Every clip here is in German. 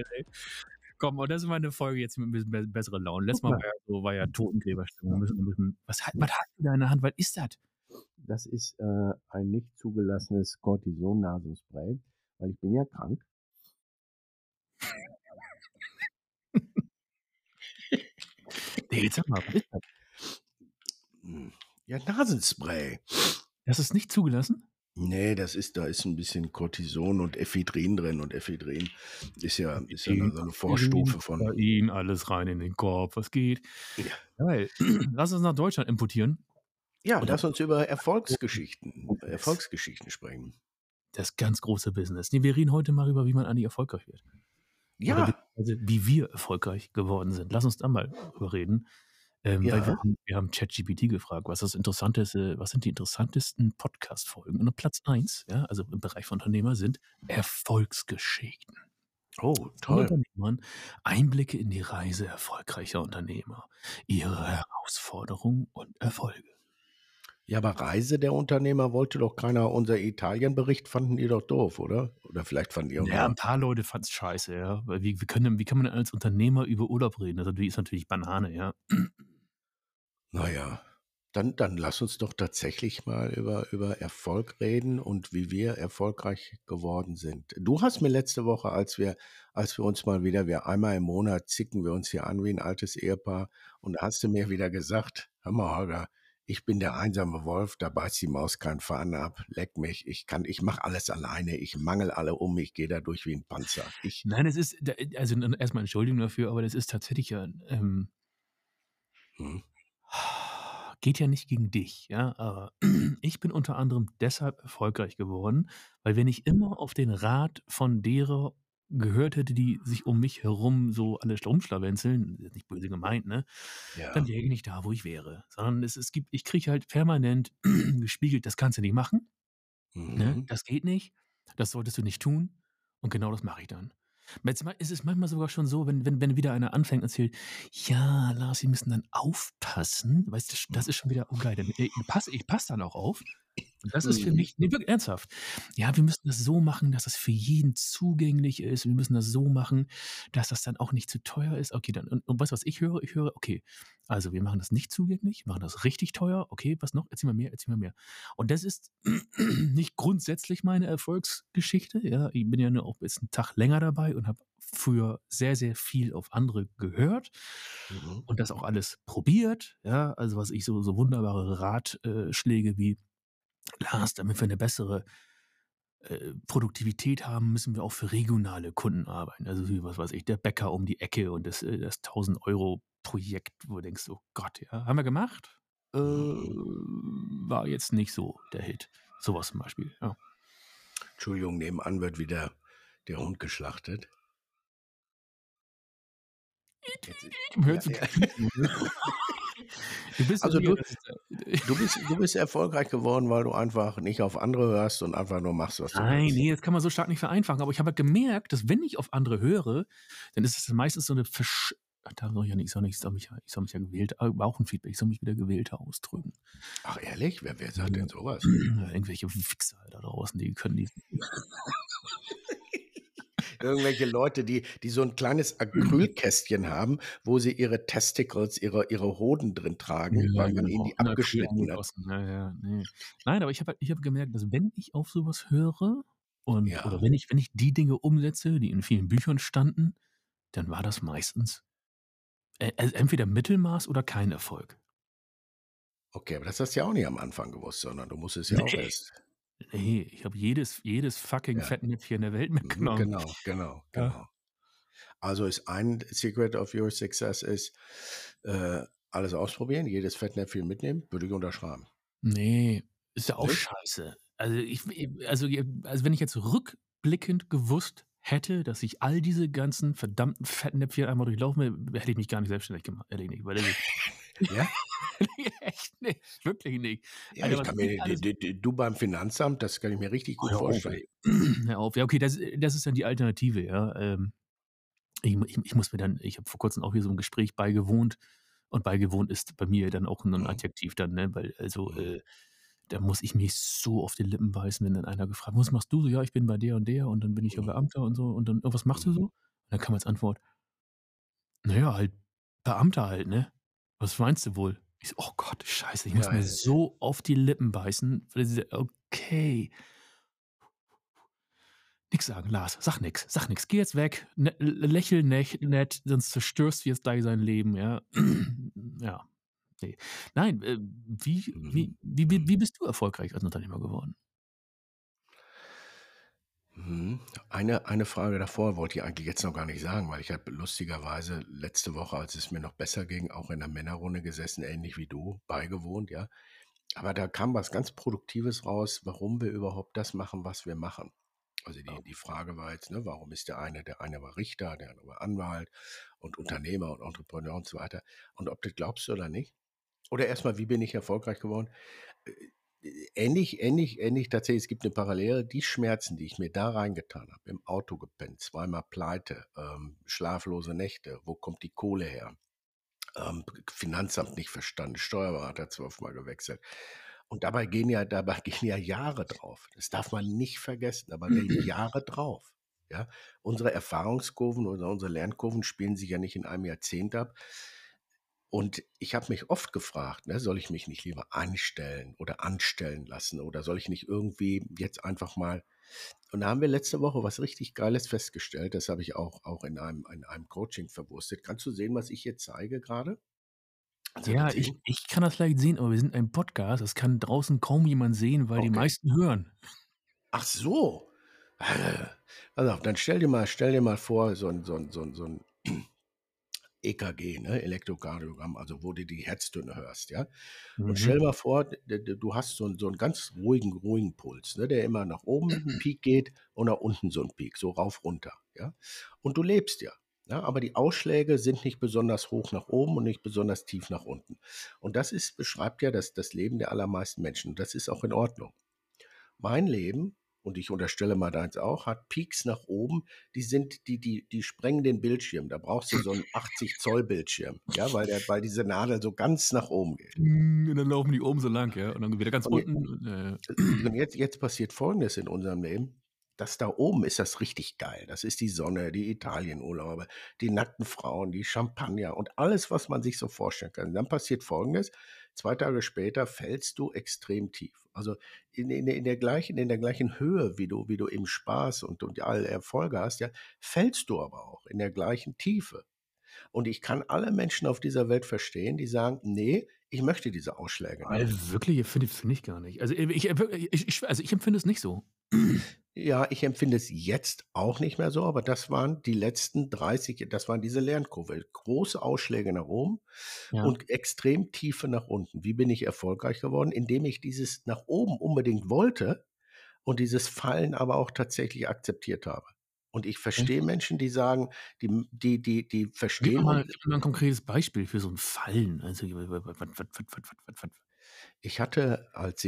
ey. Komm, und das ist mal eine Folge jetzt mit ein bisschen bessere Laune. Letztes Mal war ja Totengräberstimmung. Was hast du da in der Hand? Was ist das? Das ist ein nicht zugelassenes Cortison-Nasenspray, weil ich bin ja krank. Nee, jetzt sag mal, was ist das? Ja, Nasenspray. Das ist nicht zugelassen? Nee, da ist ein bisschen Cortison und Ephedrin drin, und Ephedrin ist ja so eine Vorstufe von. Kokain, alles rein in den Korb, was geht? Ja. Geil. Lass uns nach Deutschland importieren. Ja, Und lass uns über Erfolgsgeschichten sprechen. Das ganz große Business. Nee, wir reden heute mal über, wie man eigentlich erfolgreich wird. Ja. Oder wie wir erfolgreich geworden sind. Lass uns da mal drüber reden. Weil wir haben ChatGPT gefragt, was sind die interessantesten Podcast-Folgen? Und Platz 1, ja, also im Bereich von Unternehmer, sind Erfolgsgeschichten. Oh, toll. Unternehmern Einblicke in die Reise erfolgreicher Unternehmer, ihre Herausforderungen und Erfolge. Ja, aber Reise der Unternehmer wollte doch keiner. Unser Italien-Bericht fanden die doch doof, oder? Oder vielleicht fanden die auch Ja, ein paar Leute fanden es scheiße, ja. Weil wie kann man denn als Unternehmer über Urlaub reden? Das ist natürlich Banane, ja. Naja, dann lass uns doch tatsächlich mal über Erfolg reden und wie wir erfolgreich geworden sind. Du hast mir letzte Woche, als wir uns mal wieder, einmal im Monat zicken wir uns hier an wie ein altes Ehepaar, und da hast du mir wieder gesagt, hör mal, Holger, ich bin der einsame Wolf, da beißt die Maus keinen Faden ab, leck mich, ich mache alles alleine, ich mangel alle um, ich gehe da durch wie ein Panzer. Nein, es ist, also erstmal Entschuldigung dafür, aber das ist tatsächlich ja, geht ja nicht gegen dich, ja, aber ich bin unter anderem deshalb erfolgreich geworden, weil wenn ich immer auf den Rat von derer gehört hätte, die sich um mich herum so alle rumschlawenzeln, nicht böse gemeint, ne, Ja. dann wäre ich nicht da, wo ich wäre. Sondern ich kriege halt permanent gespiegelt, das kannst du nicht machen, ne, das geht nicht, das solltest du nicht tun, und genau das mache ich dann. Manchmal ist es manchmal sogar schon so, wenn wieder einer anfängt und erzählt: „Ja, Lars, Sie müssen dann aufpassen.“ Weißt du, das ist schon wieder geil, denn ich passe dann auch auf. Und das ist für mich, ne, wirklich ernsthaft. Ja, wir müssen das so machen, dass das für jeden zugänglich ist. Wir müssen das so machen, dass das dann auch nicht zu teuer ist. Okay, dann und weißt du, was ich höre? Ich höre: „Okay, also wir machen das nicht zugänglich, wir machen das richtig teuer. Okay, was noch? Erzähl mal mehr, erzähl mal mehr.“ Und das ist nicht grundsätzlich meine Erfolgsgeschichte, ja. Ich bin ja nur auch jetzt 'n Tag länger dabei und habe früher sehr, sehr viel auf andere gehört und das auch alles probiert, ja. Also, was ich so wunderbare Ratschläge wie: „Lars, damit wir 'ne bessere, Produktivität haben, müssen wir auch für regionale Kunden arbeiten.“ Also, wie, was weiß ich, der Bäcker um die Ecke und das 1.000 € Projekt, wo du denkst: „Oh Gott, ja, haben wir gemacht, war jetzt nicht so der Hit.“ So was zum Beispiel, ja. Entschuldigung, nebenan wird wieder der Hund geschlachtet. Hört sich Du bist Also sicher, du, dass du bist erfolgreich geworden, weil du einfach nicht auf andere hörst und einfach nur machst, was du Nein, willst. ne, das kann man so stark nicht vereinfachen, aber ich habe halt gemerkt, dass wenn ich auf andere höre, dann ist es meistens so 'ne da soll ich ja nicht, ich soll mich ja gewählt, war auch 'n Feedback, ich soll mich wieder gewählter ausdrücken. Ach ehrlich? Wer sagt denn sowas? Irgendwelche Wichser da draußen, die können die Irgendwelche Leute, die so ein kleines Acrylkästchen haben, wo sie ihre Testicles, ihre Hoden drin tragen, ja, weil man ihnen genau, die in Acryl abgeschnitten hat. eingegossen. Ja, ja, ne. Nein, aber ich habe gemerkt, dass wenn ich auf so was höre oder Ja, wenn ich die Dinge umsetze, die in vielen Büchern standen, dann war das meistens entweder Mittelmaß oder kein Erfolg. okay, aber das hast du ja auch nicht am Anfang gewusst, sondern du musst es ja auch erst. Ne, ich habe jedes fucking Ja, Fettnäpfchen der Welt mitgenommen. Ja. genau. Also ist ein Secret of your success ist, alles ausprobieren, jedes Fettnäpfchen mitnehmen, würde ich unterschreiben. Ne, ist ja auch Nicht? scheiße. Also, wenn ich jetzt rückblickend gewusst hätte, dass ich all diese ganzen verdammten Fettnäpfchen einmal durchlaufen will, hätte ich mich gar nicht selbstständig gemacht, ehrlich nicht, weil das ist Ja? echt nicht, wirklich nicht. Ja, Alter, ich was kann ich mir alles du beim Finanzamt, das kann ich mir richtig gut hör auf, vorstellen. ey. Hör auf. Ja, okay, das ist dann die Alternative, ja. Ich muss mir dann, ich habe vor Kurzem auch hier so 'n Gespräch beigewohnt, und beigewohnt ist bei mir dann auch 'n Mhm, Adjektiv dann, ne, weil also, mhm, da muss ich mich so auf die Lippen beißen, wenn dann einer gefragt: „Was machst du so?“ „Ja, ich bin bei der und der und dann bin ich ja mhm, Beamter und so.“ Und dann: „Und was machst du mhm. so?“ dann kam als Antwort: „Na ja, halt Beamter halt, ne? Was meinst du wohl?“ Ich so: „Oh Gott, Scheiße, ich muss Ja, mir so auf die Lippen beißen.“ Okay. Nix sagen, Lars, sag nix. Geh jetzt weg, lächel nett, sonst zerstörst du jetzt gleich sein Leben, ja? Ja, ne. Nein, wie mhm, wie wie wie mhm. wie bist du erfolgreich als Unternehmer geworden? Mhm. Eine Frage davor wollte ich eigentlich jetzt noch gar nicht sagen, weil ich habe lustigerweise letzte Woche, als es mir noch besser ging, auch in 'ner Männerrunde gesessen, ähnlich wie du, beigewohnt, ja. Aber da kam was ganz Produktives raus, warum wir überhaupt das machen, was wir machen. Also, die Frage war jetzt, ne, warum ist der eine war Richter, der andere war Anwalt und Unternehmer und Entrepreneur und so weiter. Und ob du glaubst oder nicht oder erst mal, wie bin ich erfolgreich geworden? Ähnlich tatsächlich, es gibt 'ne Parallele. Die Schmerzen, die ich mir da reingetan habe, im Auto gepennt, zweimal pleite, schlaflose Nächte, wo kommt die Kohle her? Finanzamt nicht verstanden, Steuerberater 12-mal gewechselt. Und dabei gehen ja Jahre drauf. Das darf man nicht vergessen, dabei gehen Jahre drauf, ja? Unsere Erfahrungskurven oder unsere Lernkurven spielen sich ja nicht in einem Jahrzehnt ab. Und ich habe mich oft gefragt, ne, soll ich mich nicht lieber anstellen oder anstellen lassen oder soll ich nicht irgendwie jetzt einfach mal und da haben wir letzte Woche was richtig Geiles festgestellt, das habe ich auch in einem Coaching verwurstet. Kannst du sehen, was ich hier zeige grade? Kannst du das Ja, ich sehen? ich kann das vielleicht sehen, aber wir sind ein Podcast. Das kann draußen kaum jemand sehen, weil die Okay. meisten hören. Ach so. Pass auf, dann stell dir mal vor, so 'n EKG, ne, Elektrokardiogramm, also wo du die Herztöne hörst, ja? Und Mhm. stell dir mal vor, du hast so 'n ganz ruhigen Puls, ne, der immer nach oben 'n Peak geht und nach unten so 'n Peak, so rauf, runter, ja? Und du lebst ja, ja, aber die Ausschläge sind nicht besonders hoch nach oben und nicht besonders tief nach unten. Und beschreibt ja das Leben der allermeisten Menschen und das ist auch in Ordnung. Mein Leben, und ich unterstelle mal deins auch, hat Peaks nach oben, die sprengen den Bildschirm. Da brauchst du so 'n 80 Zoll Bildschirm, ja, weil diese Nadel so ganz nach oben geht. Und dann laufen die oben so lang, ja, und dann wieder ganz Und je unten und jetzt passiert Folgendes in unserem Leben: Das da oben ist das richtig geil. Das ist die Sonne, die Italienurlaube, die nackten Frauen, die Champagner und alles, was man sich so vorstellen kann. Dann passiert Folgendes: 2 Tage später fällst du extrem tief. Also, in der gleichen Höhe, wie du eben Spaß und alle Erfolge hast, ja, fällst du aber auch in der gleichen Tiefe. Und ich kann alle Menschen auf dieser Welt verstehen, die sagen: „Ne, ich möchte diese Ausschläge nicht.“ Wirklich, finde ich gar nicht. Also, ich empfinde es nicht so. Ja, ich empfinde es jetzt auch nicht mehr so, aber das waren die letzten 30, das waren diese Lernkurve. Große Ausschläge nach oben Ja. und extrem tiefe nach unten. Wie bin ich erfolgreich geworden? Indem ich dieses nach oben unbedingt wollte und dieses Fallen aber auch tatsächlich akzeptiert habe. Und ich verstehe Echt? Menschen, die sagen, die verstehen und Gib mir mal 'n konkretes Beispiel für so 'n Fallen. Also, wat ich hatte,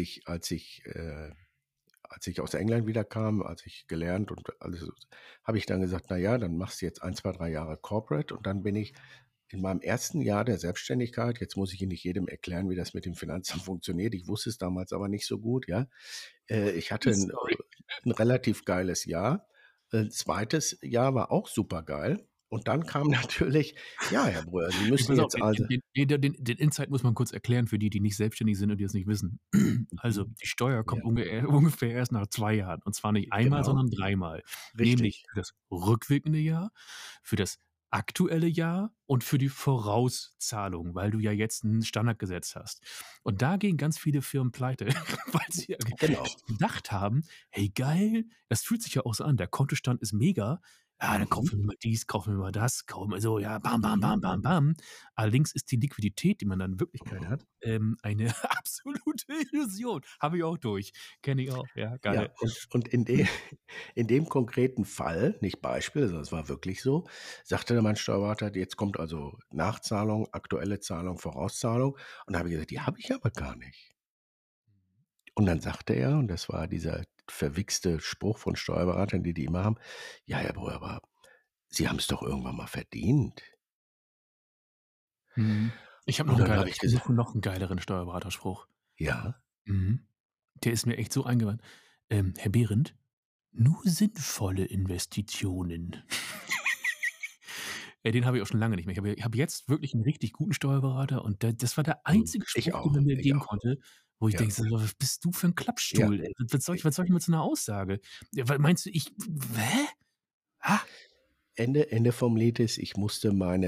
als ich aus England wiederkam, als ich gelernt und alles so, habe ich dann gesagt: „Na ja, dann machst du jetzt 1, 2, 3 Jahre Corporate.“ Und dann bin ich in meinem ersten Jahr der Selbstständigkeit, jetzt muss ich hier nicht jedem erklären, wie das mit dem Finanzamt funktioniert. Ich wusste es damals aber nicht so gut, ja. Ich hatte 'n sorry. 'n relativ geiles Jahr. 2. Jahr war auch supergeil. Und dann kam natürlich: „Ja, Herr Breuer, Sie Ey, müssen pass auf, jetzt also“ den Insight muss man kurz erklären für die, die nicht selbstständig sind und die das nicht wissen. Also, mhm, die Steuer ja, kommt ungefähr erst nach 2 Jahren und zwar nicht einmal, genau, sondern dreimal. Nämlich richtig. für das rückwirkende Jahr, für das aktuelle Jahr und für die Vorauszahlung, weil du ja jetzt 'n Standard gesetzt hast. Und da gehen ganz viele Firmen pleite, weil sie ja Genau. gedacht haben: „Hey, geil, das fühlt sich ja auch so an, der Kontostand ist mega. Ja, dann Mhm, kaufen wir mal dies, kaufen wir mal das, kaufen wir so, ja, bam, bam, mhm, bam, bam, bam.“ Allerdings ist die Liquidität, die man dann in Wirklichkeit mhm. hat, eine absolute Illusion. Habe ich auch durch. Kenne ich auch, ja, Ja, geil. und in dem konkreten Fall, nicht Beispiel, sondern es war wirklich so, sagte dann mein Steuerberater: „Jetzt kommt also Nachzahlung, aktuelle Zahlung, Vorauszahlung.“ Und da habe ich gesagt: „Die habe ich aber gar nicht.“ Und dann sagte er, und das war dieser verwichste Spruch von Steuerberatern, die immer haben: „Ja, Herr Breuer, aber Sie haben's doch irgendwann mal verdient.“ Mhm. Ich habe Und dann habe ich gesagt: noch 'n geileren Steuerberaterspruch. „Ja?“ Mhm. Der ist mir echt so eingebrannt. „Herr Behrendt, nur sinnvolle Investitionen.“ Den habe ich auch schon lange nicht mehr. Ich habe jetzt wirklich 'n richtig guten Steuerberater und das war der Mhm. einzige Ich Spruch, den er auch, mir ich geben auch. konnte, wo ich Ja, denke so: „Was bist du für 'n ja. Klappstuhl, ey? Was soll ich mit so 'ner Aussage? Ja, wa meinst du, hä? Ah, Ende vom Lied ist, ich musste meine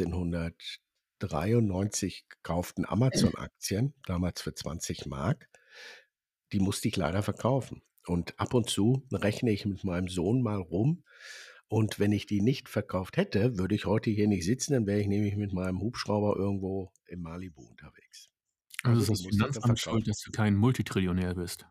1993 gekauften Amazon-Aktien, damals für 20 Mark, die musste ich leider verkaufen. Und ab und zu rechne ich mit meinem Sohn mal rum und wenn ich die nicht verkauft hätte, würde ich heute hier nicht sitzen, dann wäre ich nämlich mit meinem Hubschrauber irgendwo in Malibu unterwegs. also Also, ist die das musste ich dann Finanzamt schuld, verkaufen. dass du kein Multitrillionär bist.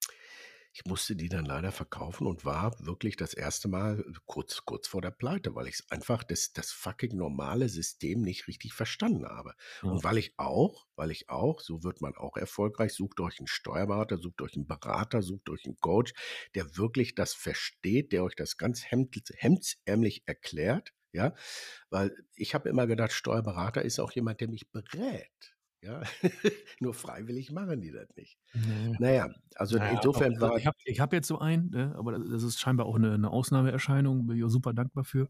Ich musste die dann leider verkaufen und war wirklich das erste Mal kurz vor der Pleite, weil ich's einfach das fucking normale System nicht richtig verstanden habe. Ja. Und weil ich auch, so wird man auch erfolgreich, sucht euch 'n Steuerberater, sucht euch 'n Berater, sucht euch 'n Coach, der wirklich das versteht, der euch das ganz hemdsärmlich erklärt, ja? Weil ich habe immer gedacht, Steuerberater ist auch jemand, der mich berät, ja? Nur freiwillig machen die das nicht. Ne. Na ja, also Na ja, doch. insofern Also, war ich habe jetzt so einen, ne, aber das ist scheinbar auch 'ne Ausnahmeerscheinung, bin ich auch super dankbar für.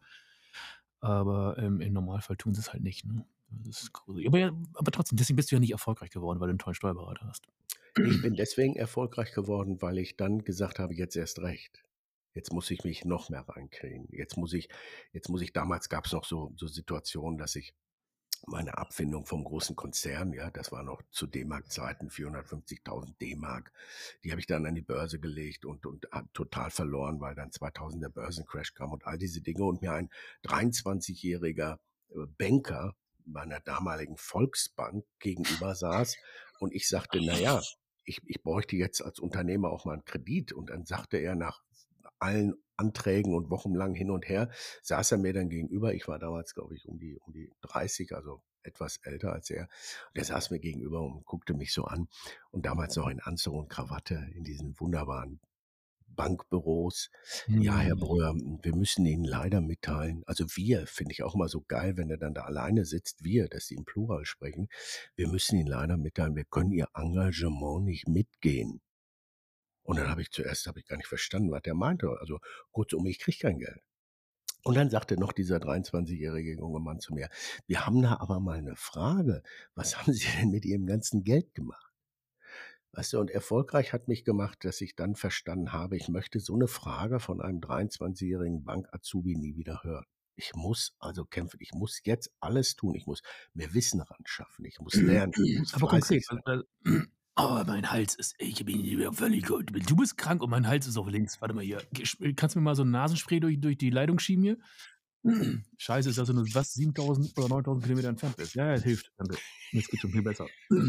Aber, im Normalfall tun sie's halt nicht, ne? Das ist gruselig. Aber trotzdem, deswegen bist du ja nicht erfolgreich geworden, weil du 'n tollen Steuerberater hast. Ne, ich bin deswegen erfolgreich geworden, weil ich dann gesagt habe: „Jetzt erst recht. Jetzt muss ich mich noch mehr reinkriegen. Jetzt muss ich“, damals gab's noch so Situationen, dass ich meine Abfindung vom großen Konzern, ja, das war noch zu D-Mark-Zeiten 450.000 D-Mark, die habe ich dann an die Börse gelegt und habe total verloren, weil dann 2000 der Börsencrash kam und all diese Dinge und mir ein 23-jähriger Banker meiner damaligen Volksbank gegenüber saß und ich sagte: „Na ja, ich bräuchte jetzt als Unternehmer auch mal 'n Kredit.“ Und dann sagte er nach allen Anträgen und wochenlang hin und her, saß er mir dann gegenüber. Ich war damals, glaube ich, um die 30, also etwas älter als er. Der saß mir gegenüber und guckte mich so an und damals noch in Anzug und Krawatte in diesen wunderbaren Bankbüros. „Ja, Herr Mhm. Breuer, wir müssen Ihnen leider mitteilen“, also wir, finde ich auch immer so geil, wenn er dann da alleine sitzt, wir, dass die im Plural sprechen. „Wir müssen Ihnen leider mitteilen, wir können Ihr Engagement nicht mitgehen.“ Und dann habe ich gar nicht verstanden, was der meinte. Also, kurzum, ich kriege kein Geld. Und dann sagte noch dieser 23-jährige junge Mann zu mir: „Wir haben da aber mal 'ne Frage. Was haben Sie denn mit Ihrem ganzen Geld gemacht?“ Weißt du, und erfolgreich hat mich gemacht, dass ich dann verstanden habe, ich möchte so 'ne Frage von einem 23-jährigen Bank-Azubi nie wieder hören. Ich muss also kämpfen. Ich muss jetzt alles tun. Ich muss mir Wissen ran schaffen. Ich muss lernen. Ich muss Aber konkret, fleißig sein. oh, mein Hals ist ich bin hier völlig du bist krank und mein Hals ist auf links. Warte mal hier. Kannst du mir mal so 'n Nasenspray durch die Leitung schieben hier? Scheiße ist, dass du nur was 7.000 oder 9.000 Kilometer entfernt bist. Ja, ja, es hilft. Danke. Jetzt geht's schon viel besser.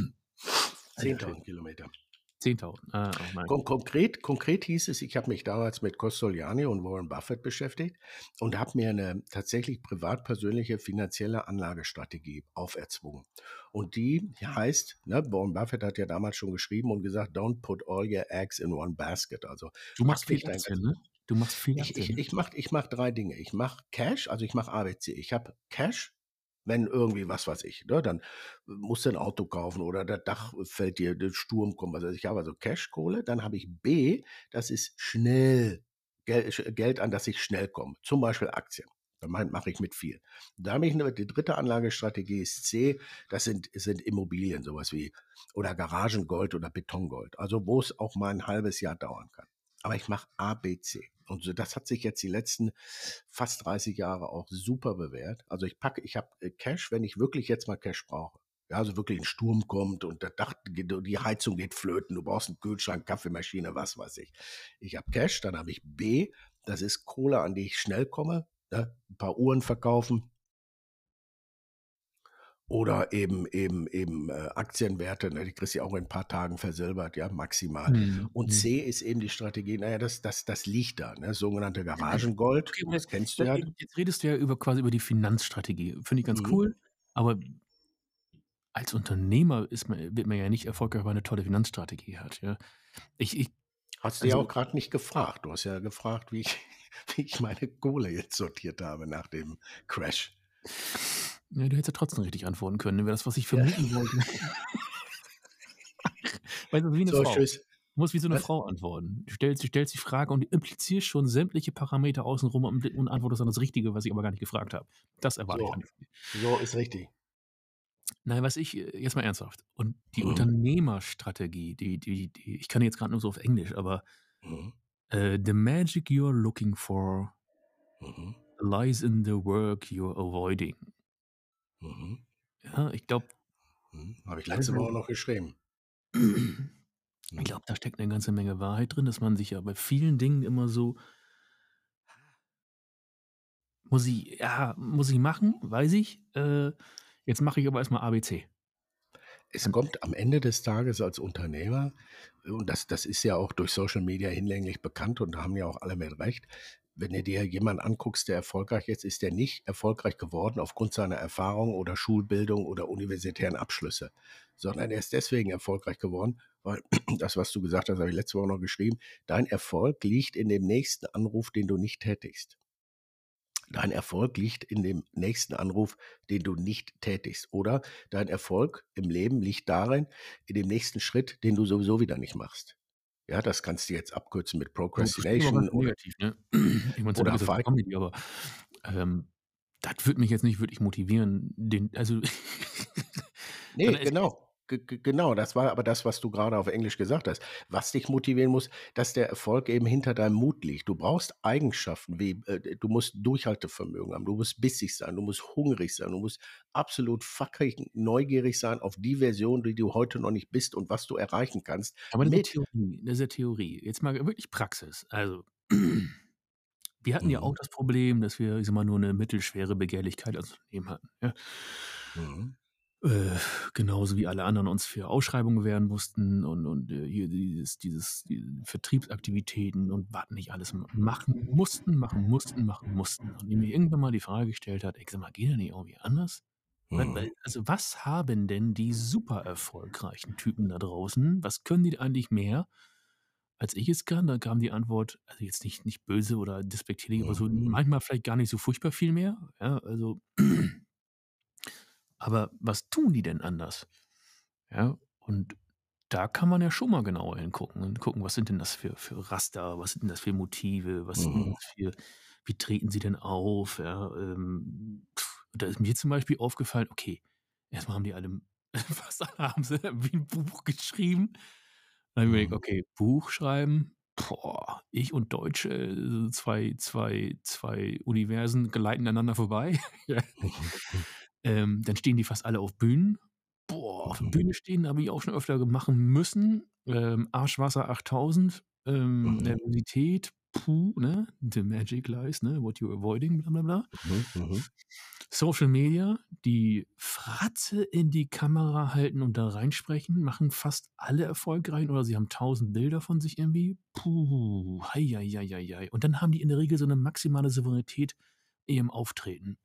Alter Schwede. 10.000 Kilometer. 10.000. Ah, oh mein Gott. Konkret hieß es, ich habe mich damals mit Kostoliani und Warren Buffett beschäftigt und habe mir eine tatsächlich privat-persönliche finanzielle Anlagestrategie auferzwungen. Und die heißt, ne, Warren Buffett hat ja damals schon geschrieben und gesagt: „Don't put all your eggs in one basket“, also Du machst pack viel nicht dein Aktien, ganzes. ne? Du machst viel Ich Aktien, ich ne? ich mache 3 Dinge. Ich mache Cash, also ich mache ABC. Ich habe Cash, wenn irgendwie, was weiß ich, ne, dann musst du 'n Auto kaufen oder das Dach fällt dir, der Sturm kommt, was weiß ich. Ich habe also Cash-Kohle. Dann habe ich B, das ist schnell Geld, an das ich schnell komme, zum Beispiel Aktien. Da mache ich mit viel. Da habe ich 'ne die dritte Anlagestrategie ist C, das sind Immobilien, so was wie oder Garagengold oder Betongold, also wo es auch mal 'n halbes Jahr dauern kann. Aber ich mache A, B, C. Und so das hat sich jetzt die letzten fast 30 Jahre auch super bewährt. Also, ich habe, Cash, wenn ich wirklich jetzt mal Cash brauche. Ja, also wirklich 'n Sturm kommt und das Dach geht, die Heizung geht flöten, du brauchst 'n Kühlschrank, Kaffeemaschine, was weiß ich. Ich habe Cash, dann habe ich B, das ist Kohle, an die ich schnell komme, ne? 'N paar Uhren verkaufen oder Aktienwerte, ne? Die kriegst du ja auch in 'n paar Tagen versilbert, ja, maximal. Mhm, Und mhm. C ist eben die Strategie, na ja, das liegt da, ne? Sogenannte Garagengold, Okay, aber das kennst du ja. jetzt redest du ja quasi über die Finanzstrategie. Finde ich ganz Mhm. cool, aber als Unternehmer wird man ja nicht erfolgreich, wenn man 'ne tolle Finanzstrategie hat, ja? Ich Hast du ja also, auch grad nicht gefragt. Du hast ja gefragt, wie ich wie ich meine Kohle jetzt sortiert habe nach dem Crash. ja, du hättest ja trotzdem richtig antworten können, wäre das, was ich Ja. vermuten wollte. Weißt du, wie 'ne So, Frau. tschüss. Du musst wie so 'ne Was? Frau antworten. Du stellst die Frage und implizierst schon sämtliche Parameter außen rum und antwortest dann das Richtige, was ich aber gar nicht gefragt habe. Das erwarte ich So, von dir. so ist richtig. Nein, was ich jetzt mal ernsthaft und die Mhm, Unternehmerstrategie, die ich kann jetzt grad nur so auf Englisch, aber, mhm, „The magic you're looking for mhm, lies in the work you're avoiding." mhm, Ja, ich glaube, mhm. Habe ich letzte also Woche noch geschrieben. ich Mhm. glaube, da steckt 'ne ganze Menge Wahrheit drin, dass man sich ja bei vielen Dingen immer so: „Muss ich machen, weiß ich. Jetzt mache ich aber erst mal ABC." Es Und kommt am Ende des Tages als Unternehmer, und das ist ja auch durch Social Media hinlänglich bekannt und da haben ja auch alle mit recht. Wenn du dir jemanden anguckst, der erfolgreich ist, ist der nicht erfolgreich geworden aufgrund seiner Erfahrung oder Schulbildung oder universitären Abschlüsse, sondern er ist deswegen erfolgreich geworden, weil das, was du gesagt hast, habe ich letzte Woche noch geschrieben, dein Erfolg liegt in dem nächsten Anruf, den du nicht tätigst. Dein Erfolg liegt in dem nächsten Anruf, den du nicht tätigst. Oder dein Erfolg im Leben liegt darin, in dem nächsten Schritt, den du sowieso wieder nicht machst. Ja, das kannst du jetzt abkürzen mit so, das klingt aber ganz Procrastination schön oder negativ, ne? Ich meine, zum Glück oder ist das 'ne Fight. Comedy, aber, das würde mich jetzt nicht wirklich motivieren, den also Ne, sondern es genau. Genau, das war aber das, was du gerade auf Englisch gesagt hast. Was dich motivieren muss, dass der Erfolg eben hinter deinem Mut liegt. Du brauchst Eigenschaften wie, du musst Durchhaltevermögen haben, du musst bissig sein, du musst hungrig sein, du musst absolut fucking neugierig sein auf die Version, die du heute noch nicht bist und was du erreichen kannst aber mit Das ist ja Theorie. Jetzt mal wirklich Praxis. Also, wir hatten ja auch mhm, das Problem, dass wir, ich sage mal, nur 'ne mittelschwere Begehrlichkeit als Unternehmen hatten, ja? mhm, Äh, Genauso wie alle anderen uns für Ausschreibungen bewerben mussten und hier diese Vertriebsaktivitäten und was nicht alles machen mussten, machen mussten, machen mussten. Und ich mir irgendwann mal die Frage gestellt hat: „Ey, sag mal, geht das nicht irgendwie anders?" mhm, Was haben denn die super erfolgreichen Typen da draußen? Was können die eigentlich mehr, als ich es kann? Da kam die Antwort, also jetzt nicht böse oder despektierlich, aber so mhm, manchmal vielleicht gar nicht so furchtbar viel mehr, ja, also aber was tun die denn anders? Ja, und da kann man ja schon mal genauer hingucken und gucken, was sind denn das für Raster, was sind denn das für Motive, was sind denn mhm, das für wie treten sie denn auf, ja, da ist mir zum Beispiel aufgefallen, okay, erst mal haben die alle fast alle haben sie wie 'n Buch geschrieben. Dann habe ich mir gedacht: mhm, „Okay, Buch schreiben, boah, ich und Deutsch, zwei Universen gleiten aneinander vorbei." Ja. mhm, Dann stehen die fast alle auf Bühnen. Boah, auf der mhm, Bühne stehen habe ich auch schon öfter machen müssen. Arschwasser 8000, mhm, Nervosität, puh, ne? The magic lies, ne? What you're avoiding, bla bla bla. mhm, mhm, Social Media, die Fratze in die Kamera halten und da reinsprechen, machen fast alle erfolgreich oder sie haben 1000 Bilder von sich irgendwie. Puh, hei, hei, hei, hei, hei. Und dann haben die in der Regel so 'ne maximale Souveränität in ihrem Auftreten.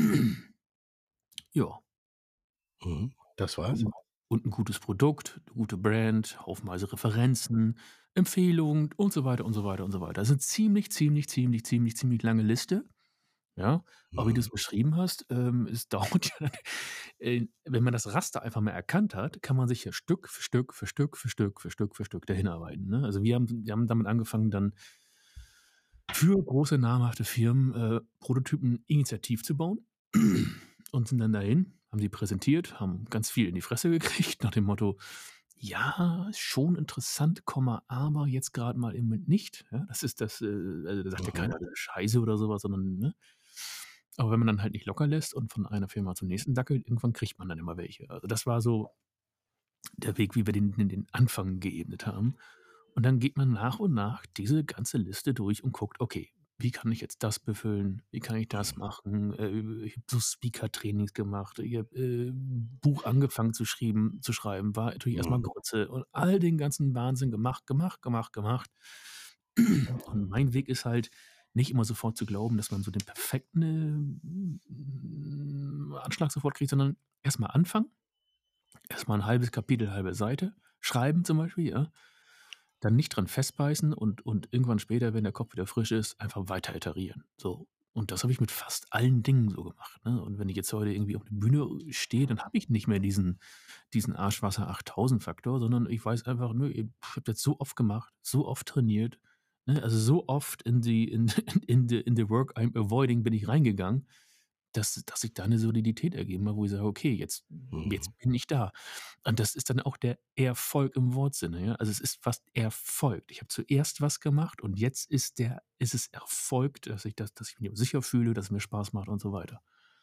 Ja. mhm. Das war's? Und 'n gutes Produkt, 'ne gute Brand, haufenweise Referenzen, Empfehlungen und so weiter und so weiter und so weiter. Das ist 'ne ziemlich lange Liste, ja? Aber wie Mhm, du's beschrieben hast, es dauert ja dann wenn man das Raster einfach mal erkannt hat, kann man sich ja Stück für Stück für Stück für Stück für Stück für Stück dahin arbeiten, ne? Also, wir haben damit angefangen, dann für große namhafte Firmen, Prototypen initiativ zu bauen und sind dann dahin, haben die präsentiert, haben ganz viel in die Fresse gekriegt nach dem Motto: „Ja, ist schon interessant, aber jetzt grad mal im Moment nicht." Ja, das ist das, also, da sagt ja mhm, keiner, das ist scheiße oder so was, sondern, ne? Aber wenn man dann halt nicht locker lässt und von einer Firma zur nächsten dackelt, irgendwann kriegt man dann immer welche. Also, das war so der Weg, wie wir den Anfang geebnet haben. Und dann geht man nach und nach diese ganze Liste durch und guckt: „Okay, wie kann ich jetzt das befüllen? Wie kann ich das mhm, machen?" Ich habe so Speaker-Trainings gemacht. Ich habe, Buch angefangen zu schreiben, war natürlich erst mal mhm, Grütze und all den ganzen Wahnsinn gemacht, gemacht, gemacht, gemacht. Und mein Weg ist halt, nicht immer sofort zu glauben, dass man so den perfekten, Anschlag sofort kriegt, sondern erst mal anfangen, erst mal 'n halbes Kapitel, halbe Seite schreiben zum Beispiel, ja? Dann nicht dran festbeißen und irgendwann später, wenn der Kopf wieder frisch ist, einfach weiter iterieren. So. Und das habe ich mit fast allen Dingen so gemacht, ne? Und wenn ich jetzt heute irgendwie auf 'ne Bühne stehe, dann habe ich nicht mehr diesen Arschwasser 8000 Faktor, sondern ich weiß einfach, ne, ich habe das so oft gemacht, so oft trainiert, ne? Also, so oft in the work I'm avoiding bin ich reingegangen, dass sich da 'ne Solidität ergeben hat, wo ich sage: „Okay, jetzt Mhm. bin ich da.“ Und das ist dann auch der Erfolg im Wortsinne, ja? Also, es ist fast erfolgt. Ich habe zuerst was gemacht und jetzt ist es erfolgt, dass ich mich sicher fühle, dass es mir Spaß macht und so weiter.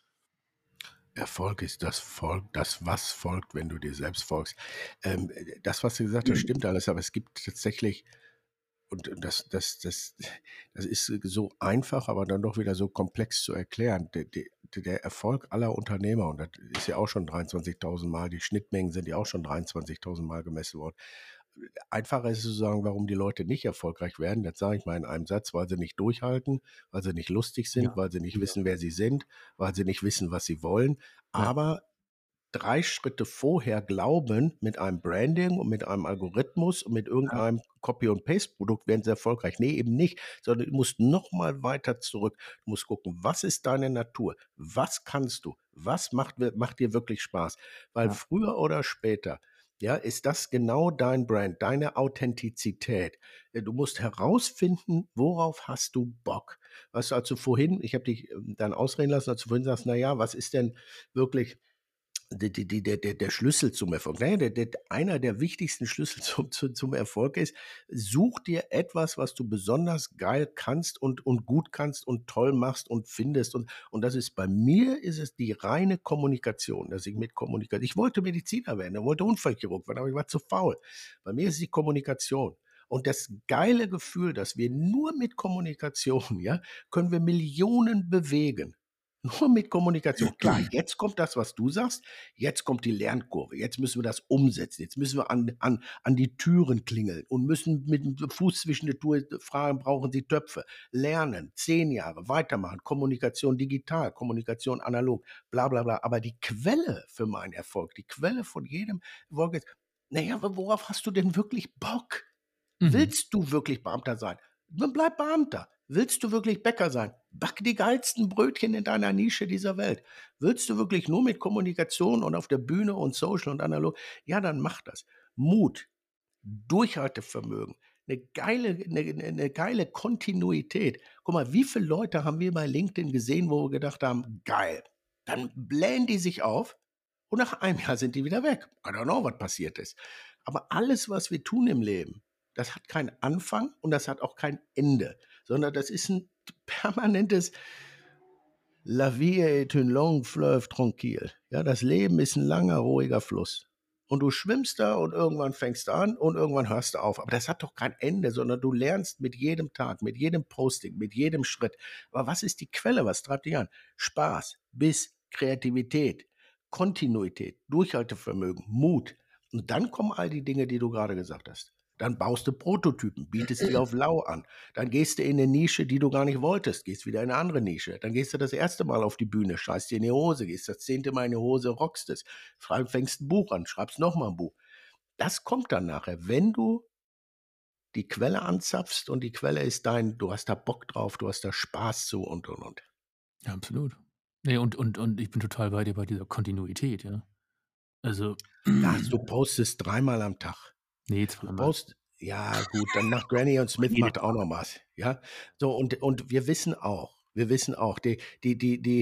Erfolg ist das, was folgt, wenn du dir selbst folgst. Das, was du gesagt hast, stimmt alles, aber es gibt tatsächlich und das ist so einfach, aber dann doch wieder so komplex zu erklären. Der Erfolg aller Unternehmer, und das ist ja auch schon 23.000 Mal, die Schnittmengen sind ja auch schon 23.000 Mal gemessen worden. Einfacher ist es zu sagen, warum die Leute nicht erfolgreich werden. Das sage ich mal in einem Satz: weil sie nicht durchhalten, weil sie nicht lustig sind, Ja, weil sie nicht ja, wissen, wer sie sind, weil sie nicht wissen, was sie wollen. ja, Aber 3 Schritte vorher glauben, mit einem Branding und mit einem Algorithmus und mit ja, irgendeinem Copy und Paste Produkt werden sie erfolgreich. Ne, eben nicht, sondern du musst noch mal weiter zurück. Du musst gucken, was ist deine Natur? Was kannst du? Was macht dir wirklich Spaß? Weil ja, früher oder später, ja, ist das genau dein Brand, deine Authentizität. Du musst herausfinden, worauf hast du Bock? Weißt du, als du vorhin ich habe dich, dann ausreden lassen, als du vorhin sagst: „Na ja, was ist denn wirklich der Schlüssel zum Erfolg. Na ja, einer der wichtigsten Schlüssel zum Erfolg ist, such dir etwas, was du besonders geil kannst und gut kannst und toll machst und findest. Und das ist bei mir ist es die reine Kommunikation, dass ich wollte Mediziner werden, ich wollte Unfallchirurg werden, aber ich war zu faul. Bei mir ist es die Kommunikation. Und das geile Gefühl, dass wir nur mit Kommunikation, ja, können wir Millionen bewegen. Nur mit Kommunikation. Klar, jetzt kommt das, was du sagst. Jetzt kommt die Lernkurve. Jetzt müssen wir das umsetzen. Jetzt müssen wir an die Türen klingeln und müssen mit dem Fuß zwischen die Tür fragen, brauchen Sie Töpfe? Lernen, 10 Jahre, weitermachen, Kommunikation digital, Kommunikation analog, bla bla bla. Aber die Quelle für meinen Erfolg, die Quelle von jedem Erfolg ist, na ja, worauf hast du denn wirklich Bock? mhm, Willst du wirklich Beamter sein? Dann bleib Beamter. Willst du wirklich Bäcker sein? Back die geilsten Brötchen in deiner Nische dieser Welt. Willst du wirklich nur mit Kommunikation und auf der Bühne und Social und analog? Ja, dann mach das. Mut, Durchhaltevermögen, eine geile Kontinuität. Guck mal, wie viele Leute haben wir bei LinkedIn gesehen, wo wir gedacht haben: „Geil.“ Dann blähen die sich auf und nach einem Jahr sind die wieder weg. I don't know, was passiert ist. Aber alles, was wir tun im Leben, das hat keinen Anfang und das hat auch kein Ende, sondern das ist ein permanentes La vie est une longue fleuve tranquille. Ja, das Leben ist ein langer, ruhiger Fluss. Und du schwimmst da und irgendwann fängst du an und irgendwann hörst du auf. Aber das hat doch kein Ende, sondern du lernst mit jedem Tag, mit jedem Posting, mit jedem Schritt. Aber was ist die Quelle? Was treibt dich an? Spaß, Biss, Kreativität, Kontinuität, Durchhaltevermögen, Mut. Und dann kommen all die Dinge, die du gerade gesagt hast. Dann baust du Prototypen, bietest die auf Lau an. Dann gehst du in 'ne Nische, die du gar nicht wolltest, gehst wieder in 'ne andere Nische. Dann gehst du das erste Mal auf die Bühne, scheißt dir in die Hose, gehst das zehnte Mal in die Hose, rockst es. Fängst 'n Buch an, schreibst noch mal 'n Buch. Das kommt dann nachher, wenn du die Quelle anzapfst und die Quelle ist du hast da Bock drauf, du hast da Spaß zu und. ja, absolut. Ne, und ich bin total bei dir bei dieser Kontinuität, ja. Also, Ja, du postest dreimal am Tag. ne, Du zweimal. ja gut, dann macht Granny und Smith Jeden macht auch Tag. noch was, ja? So und wir wissen auch, die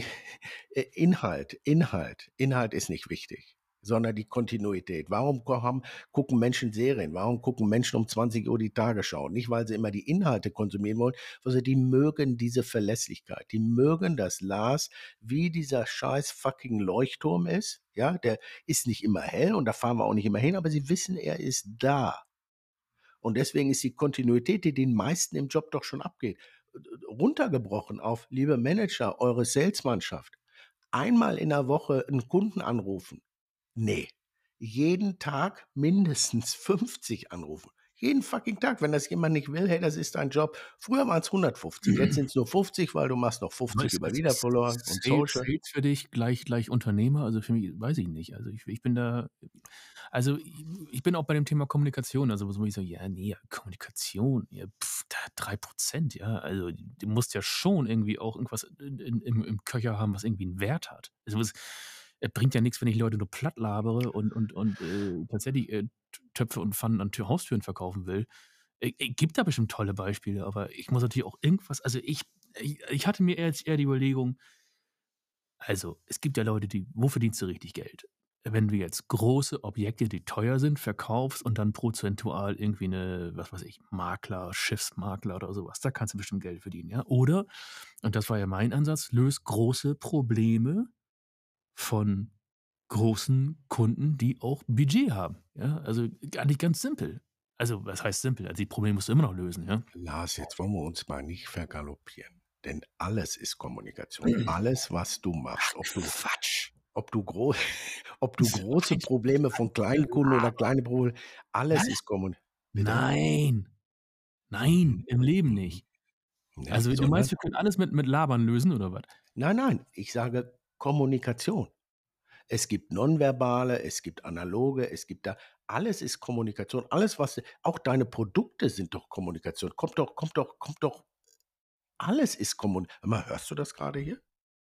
Inhalt ist nicht wichtig, sondern die Kontinuität. Warum gucken Menschen Serien? Warum gucken Menschen um 20 Uhr die Tagesschau? Nicht, weil sie immer die Inhalte konsumieren wollen, sondern die mögen diese Verlässlichkeit. Die mögen, dass Lars wie dieser scheiß fucking Leuchtturm ist, ja? Der ist nicht immer hell und da fahren wir auch nicht immer hin, aber sie wissen, er ist da. Und deswegen ist die Kontinuität, die den meisten im Job doch schon abgeht, runtergebrochen auf: „Liebe Manager, eure Salesmannschaft, einmal in der Woche 'n Kunden anrufen. Ne, jeden Tag mindestens 50 anrufen. Jeden fucking Tag. Wenn das jemand nicht will, hey, das ist dein Job. Früher waren's 150, jetzt sind's nur 50, weil du machst noch Aber 50 ist über ist ist Wiedervorlagen und Social. Sales für dich gleich Unternehmer? Also, für mich weiß ich nicht. Also, ich bin da also, ich bin auch bei dem Thema Kommunikation, also, wo ich so: „Ja, ne, Kommunikation, ja, da 3%, ja, also, du musst ja schon irgendwie auch irgendwas im Köcher haben, was irgendwie 'n Wert hat. Also, es bringt ja nix, wenn ich Leute nur platt labere und tatsächlich, Töpfe und Pfannen an Haustüren verkaufen will. Gibt da bestimmt tolle Beispiele, aber ich muss natürlich auch irgendwas also, ich hatte mir eher die Überlegung also, es gibt ja Leute, die wo verdienst du richtig Geld? Wenn du jetzt große Objekte, die teuer sind, verkaufst und dann prozentual irgendwie 'ne, was weiß ich, Makler, Schiffsmakler oder so was, da kannst du bestimmt Geld verdienen, ja? Oder, und das war ja mein Ansatz, löse große Probleme von großen Kunden, die auch Budget haben, ja? Also, eigentlich ganz simpel. Also, was heißt simpel? Also, die Probleme musst du immer noch lösen, ja? Lars, jetzt wollen wir uns mal nicht vergaloppieren, denn alles ist Kommunikation. Alles, was du machst, Quatsch. ob du gro ob du Das große Probleme von kleinen Kunden oder Gelaber. kleine Probleme, alles Was? ist bitte? Nein, Mhm, nein, im Leben mhm. nicht. Ne, Also, du sondern meinst, wir können alles mit Labern lösen oder was? nein, nein, ich sage Kommunikation. Es gibt nonverbale, es gibt analoge, es gibt da alles ist Kommunikation. Alles, was auch deine Produkte sind doch Kommunikation. Kommt doch alles ist Kommun Hör mal, hörst du das grade hier?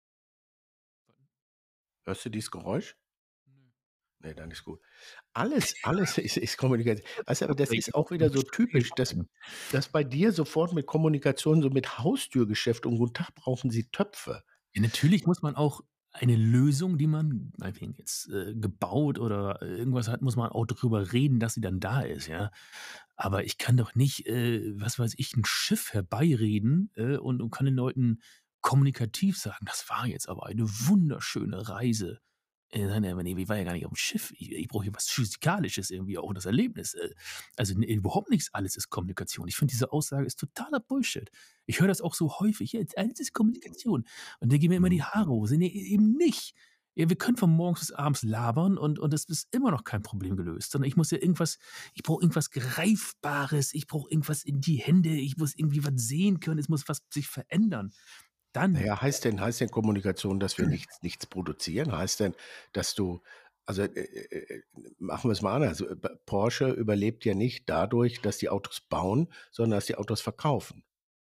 Hörst du dieses Geräusch? Nö. Ne, dann ist gut. Alles ist Kommunikation. Weißt du, aber das ist Aufregend. auch wieder so typisch, dass bei dir sofort mit Kommunikation, so mit Haustürgeschäft und „Guten Tag, brauchen Sie Töpfe?“ Ja, natürlich muss man auch eine Lösung, die man meinetwegen jetzt, gebaut oder irgendwas hat, muss man auch drüber reden, dass sie dann da ist, ja? Aber ich kann doch nicht, was weiß ich, 'n Schiff herbeireden, und kann den Leuten kommunikativ sagen: „Das war jetzt aber eine wunderschöne Reise.“ Nein, aber ne, ich war ja gar nicht aufm Schiff. Ich brauche hier was Physikalisches irgendwie auch, das Erlebnis. Also, ne, überhaupt nichts alles ist Kommunikation. Ich finde, diese Aussage ist totaler Bullshit. Ich höre das auch so häufig: „Ja, alles ist Kommunikation.“ Und da gehen mir immer die Mhm. Haare hoch. So, ne, eben nicht. Ja, wir können von morgens bis abends labern und es ist immer noch kein Problem gelöst, sondern ich brauche irgendwas Greifbares, ich brauche irgendwas in die Hände, ich muss irgendwie was sehen können, es muss was sich verändern. Na Dann ja, heißt denn Kommunikation, dass wir nichts produzieren? Heißt denn, dass du also, machen wir's mal anders. Porsche überlebt ja nicht dadurch, dass die Autos bauen, sondern dass die Autos verkaufen,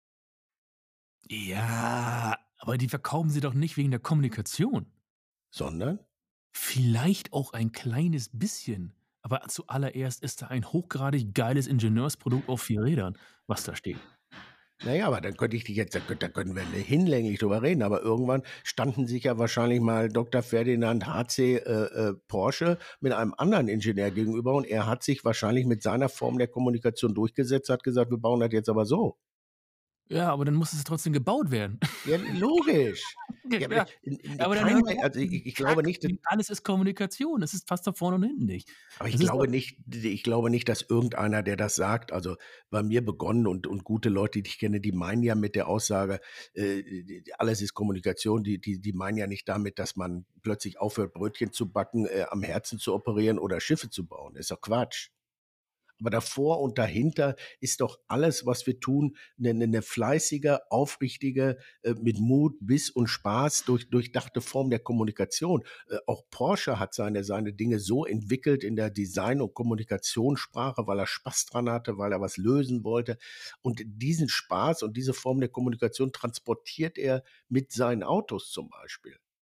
ja, aber die verkaufen sie doch nicht wegen der Kommunikation. sondern Vielleicht auch ein kleines bisschen, aber zuallererst ist da ein hochgradig geiles Ingenieursprodukt auf 4 Rädern, was da steht. na ja, aber dann könnte ich dich jetzt da können wir hinlänglich drüber reden, aber irgendwann standen sich ja wahrscheinlich mal Dr. Ferdinand HC, Porsche mit einem anderen Ingenieur gegenüber und er hat sich wahrscheinlich mit seiner Form der Kommunikation durchgesetzt, hat gesagt: „Wir bauen das jetzt aber so.“ Ja, aber dann muss es trotzdem gebaut werden. Ja, logisch. Ja, aber Ja, aber dann hör keiner doch auf also, mit ich diesem ich glaube Kack. nicht, Alles ist Kommunikation. Das ist passt da vorne und hinten nicht. aber Das ist doch ich glaube nicht, dass irgendeiner, der das sagt also, bei mir begonnen und gute Leute, die ich kenne, die meinen ja mit der Aussage, alles ist Kommunikation, die meinen ja nicht damit, dass man plötzlich aufhört, Brötchen zu backen, am Herzen zu operieren oder Schiffe zu bauen. Ist doch Quatsch. Aber davor und dahinter ist doch alles, was wir tun, 'ne fleißige, aufrichtige, mit Mut, Biss und Spaß durchdachte Form der Kommunikation. Auch Porsche hat seine Dinge so entwickelt in der Design und Kommunikationssprache, weil er Spaß dran hatte, weil er was lösen wollte. Und diesen Spaß und diese Form der Kommunikation transportiert er mit seinen Autos zum Beispiel.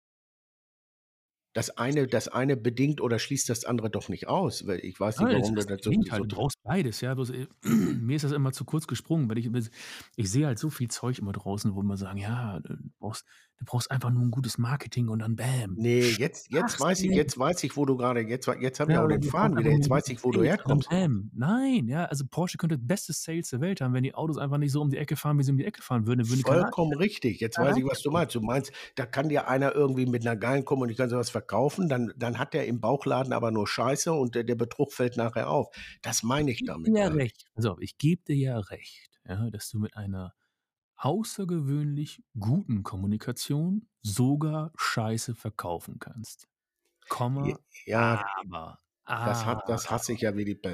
Das eine bedingt oder schließt das andere doch nicht aus, weil ich weiß nicht, Nein, es warum du ist das das so Gegenteil. Du brauchst beides, ja. Bloß, mir ist das immer zu kurz gesprungen, weil ich sehe halt so viel Zeug immer draußen, wo immer sagen: „Ja, du brauchst einfach nur 'n gutes Marketing und dann bäm.“ Ne, Schwachsinn. jetzt weiß ich, wo du grade jetzt habe ich Ja, auch oder den du brauchst Faden einfach wieder. nur Jetzt 'n weiß guten ich, wo du Sales und dann herkommst. bäm. Nein, ja, also Porsche könnte beste Sales der Welt haben. Wenn die Autos einfach nicht so um die Ecke fahren, wie sie um die Ecke fahren würden, dann würden die keine Vollkommen richtig. Jetzt weiß ich, was du Aktien. meinst. Du meinst, da kann dir einer irgendwie mit 'ner geilen Kommunikation was verkaufen, dann hat der im Bauchladen aber nur Scheiße und der Betrug fällt nachher auf. Das meine ich Gebe dir damit ja gar nicht. recht. Pass auf, ich gebe dir ja recht, ja, dass du mit einer außergewöhnlich guten Kommunikation sogar Scheiße verkaufen kannst. J Komma, ja, aber, das hasse ich ja wie die Pest.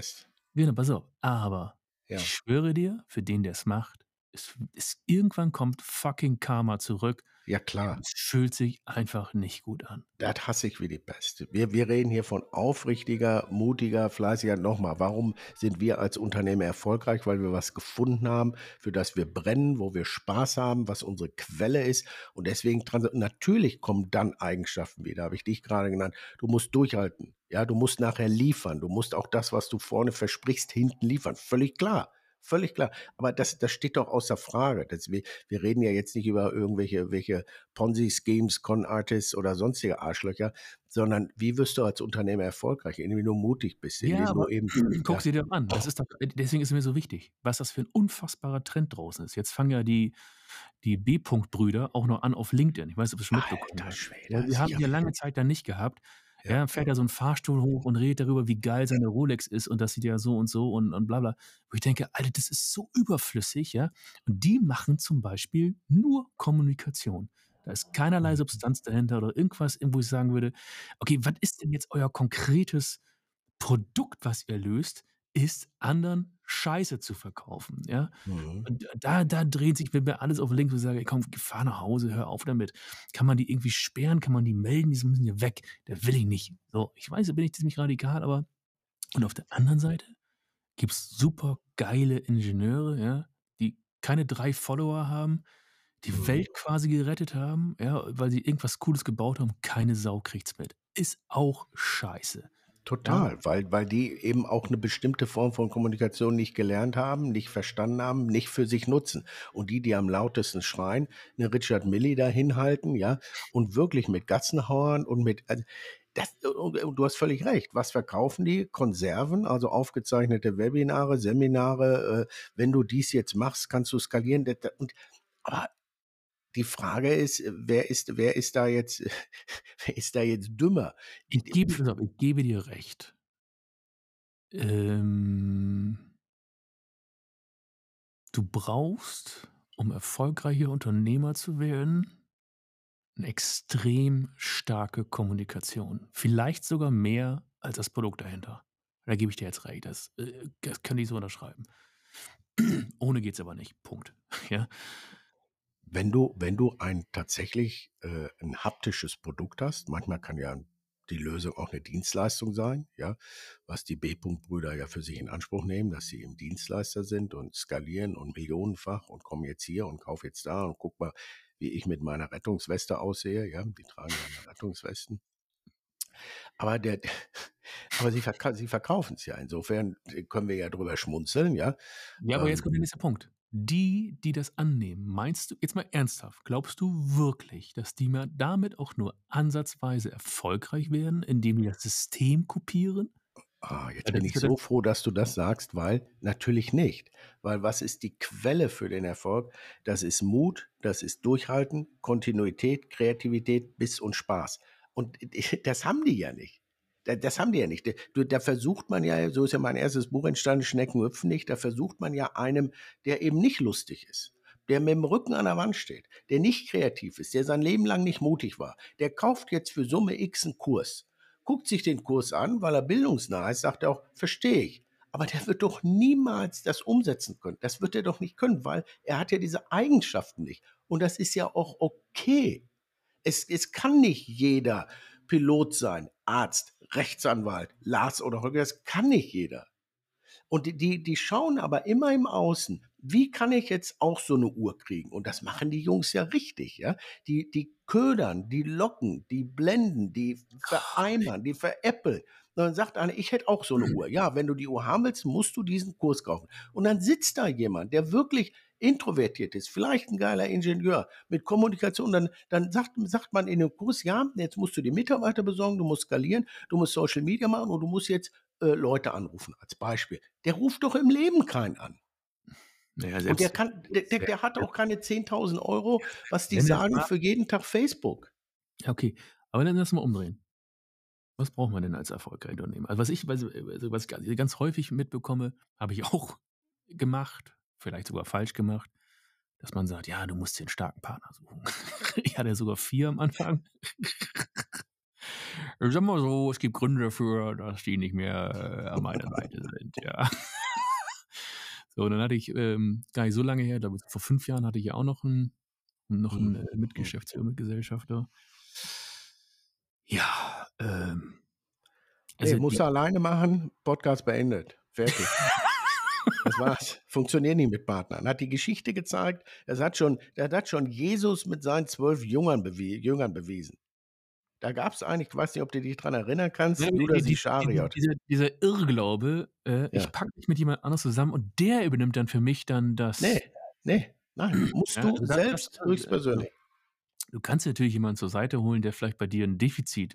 Genau, pass auf. Aber ich Ja. schwöre dir, für den, der es macht, irgendwann kommt fucking Karma zurück. Ja, klar. Es fühlt sich einfach nicht gut an. Das hasse ich wie die Pest. Wir reden hier von aufrichtiger, mutiger, fleißiger nochmal. Warum sind wir als Unternehmer erfolgreich? Weil wir was gefunden haben, für das wir brennen, wo wir Spaß haben, was unsere Quelle ist. Und deswegen natürlich kommen dann Eigenschaften wieder, habe ich dich gerade genannt. Du musst durchhalten. Ja, du musst nachher liefern. Du musst auch das, was du vorne versprichst, hinten liefern. Völlig klar. Völlig klar. Aber das steht doch außer Frage. Wir reden ja jetzt nicht über welche Ponzi-Schemes, Con-Artists oder sonstige Arschlöcher, sondern wie wirst du als Unternehmer erfolgreich? Indem du mutig bist, Ja, indem aber du eben guck's ja, dir doch an. Das ist doch deswegen ist es mir so wichtig, was das für 'n unfassbarer Trend draußen ist. Jetzt fangen ja die B-Punkt-Brüder auch noch an auf LinkedIn. Ich weiß nicht, ob du's schon mitbekommen alter hast. Schwede, Ja, die ist haben die ja irre. lange Zeit dann nicht gehabt. Ja, Ja. dann fährt da so 'n Fahrstuhl hoch und redet darüber, wie geil seine Rolex ist und das sieht ja so und bla bla. Wo ich denke: „Alter, das ist so überflüssig“, ja? Und die machen zum Beispiel nur Kommunikation. Da ist keinerlei Mhm. Substanz dahinter oder irgendwas, wo ich sagen würde: „Okay, was ist denn jetzt euer konkretes Produkt, was ihr löst, ist, anderen Scheiße zu verkaufen, ja? Mhm. Und da dreht sich bei mir alles auf links, wo ich sage: „Ey, komm, fahr nach Hause, hör auf damit.“ Kann man die irgendwie sperren? Kann man die melden? Die müssen hier weg. Der will ich nicht. So, ich weiß, da bin ich ziemlich radikal, aber und auf der anderen Seite gibt's super geile Ingenieure, ja, die keine 3 Follower haben, die Mhm. Welt quasi gerettet haben, ja, weil sie irgendwas Cooles gebaut haben. Keine Sau kriegt's mit. Ist auch scheiße, ja? Total, weil die eben auch eine bestimmte Form von Kommunikation nicht gelernt haben, nicht verstanden haben, nicht für sich nutzen. Und die am lautesten schreien, 'ne Richard Millie da hinhalten, ja, und wirklich mit Gassenhauern und mit und du hast völlig recht. Was verkaufen die? Konserven, also aufgezeichnete Webinare, Seminare, wenn du dies jetzt machst, kannst du skalieren. Aber die Frage ist, wer ist da jetzt wer ist da jetzt dümmer? Ich gebe pass auf, ich gebe dir recht. Ähm, du brauchst, um erfolgreicher Unternehmer zu werden, 'ne extrem starke Kommunikation. Vielleicht sogar mehr als das Produkt dahinter. Da gebe ich dir jetzt recht. Das kann ich so unterschreiben. Ohne geht's aber nicht. Punkt. Ja? Wenn du ein tatsächlich, 'n haptisches Produkt hast, manchmal kann ja die Lösung auch eine Dienstleistung sein, ja, was die B-Punkt-Brüder ja für sich in Anspruch nehmen, dass sie eben Dienstleister sind und skalieren und millionenfach und komm jetzt hier und kauf jetzt da und guck mal, wie ich mit meiner Rettungsweste aussehe, ja? Die tragen ja immer Rettungswesten. Aber der aber sie verkaufen es ja. Insofern, können wir ja drüber schmunzeln, ja? Ja, aber jetzt Ähm, kommt der nächste Punkt. Die das annehmen, meinst du jetzt mal ernsthaft, glaubst du wirklich, dass die mal damit auch nur ansatzweise erfolgreich werden, indem die das System kopieren? Jetzt Weil bin das ist ich ja das so froh, dass du das sagst, weil natürlich nicht. Weil was ist die Quelle für den Erfolg? Das ist Mut, das ist Durchhalten, Kontinuität, Kreativität, Biss und Spaß. Und das haben die ja nicht. Das haben die ja nicht. Da versucht man ja, so ist ja mein erstes Buch entstanden, Schnecken hüpfen nicht, da versucht man ja einem, der eben nicht lustig ist, der mit dem Rücken an der Wand steht, der nicht kreativ ist, der sein Leben lang nicht mutig war, der kauft jetzt für Summe X einen Kurs, guckt sich den Kurs an, weil er bildungsnah ist, sagt er auch, verstehe ich. Aber der wird doch niemals das umsetzen können. Das wird er doch nicht können, weil er hat ja diese Eigenschaften nicht. Und das ist ja auch okay. Es kann nicht jeder Pilot sein, Arzt, Rechtsanwalt, Lars oder Holger, das kann nicht jeder. Und die schauen aber immer im Außen, wie kann ich jetzt auch so 'ne Uhr kriegen? Und das machen die Jungs ja richtig, ja? Die ködern, die locken, die blenden, die vereimern, die veräppeln. Und dann sagt einer: „Ich hätte auch so 'ne Uhr.“ Ja, wenn du die Uhr haben willst, musst du diesen Kurs kaufen. Und dann sitzt da jemand, der wirklich introvertiert ist, vielleicht 'n geiler Ingenieur mit Kommunikation, dann sagt man in dem Kurs: „Ja, jetzt musst du die Mitarbeiter besorgen, du musst skalieren, du musst Social Media machen und du musst jetzt, Leute anrufen“, als Beispiel. Der ruft doch im Leben keinen an. na ja, Und der selbst kann der hat auch keine 10.000 Euro, was die wenn er's sagen, mal für jeden Tag Facebook. ja, okay, aber dann lass mal umdrehen. Was braucht man denn als erfolgreicher Unternehmer? Was ich ganz häufig mitbekomme, habe ich auch gemacht, vielleicht sogar falsch gemacht, dass man sagt: „Ja, du musst dir 'n starken Partner suchen.“ Ich hatte sogar 4 am Anfang. sag mal so, es gibt Gründe dafür, dass die nicht mehr an meiner Seite sind, ja. So, dann hatte ich, gar nicht so lange her, glaube vor 5 Jahren hatte ich ja auch noch 'n Mhm. Mitgeschäftsführer, Mitgesellschafter. Ja, Ne, also musst die du alleine machen, Podcast beendet. Fertig. Das war's. Funktioniert nicht mit Partnern. Hat die Geschichte gezeigt, das hat schon Jesus mit seinen 12 Jüngern bewiesen. Da gab's eigentlich, ich weiß nicht, ob du dich dran erinnern ne, kannst, Judas Ischariot. dieser Irrglaube, ich Ja. packe mich mit jemand anders zusammen und der übernimmt dann für mich dann Ne, das ne, nein, musst ja, du also selbst also höchstpersönlich. du kannst dir natürlich jemanden zur Seite holen, der vielleicht bei dir 'n Defizit,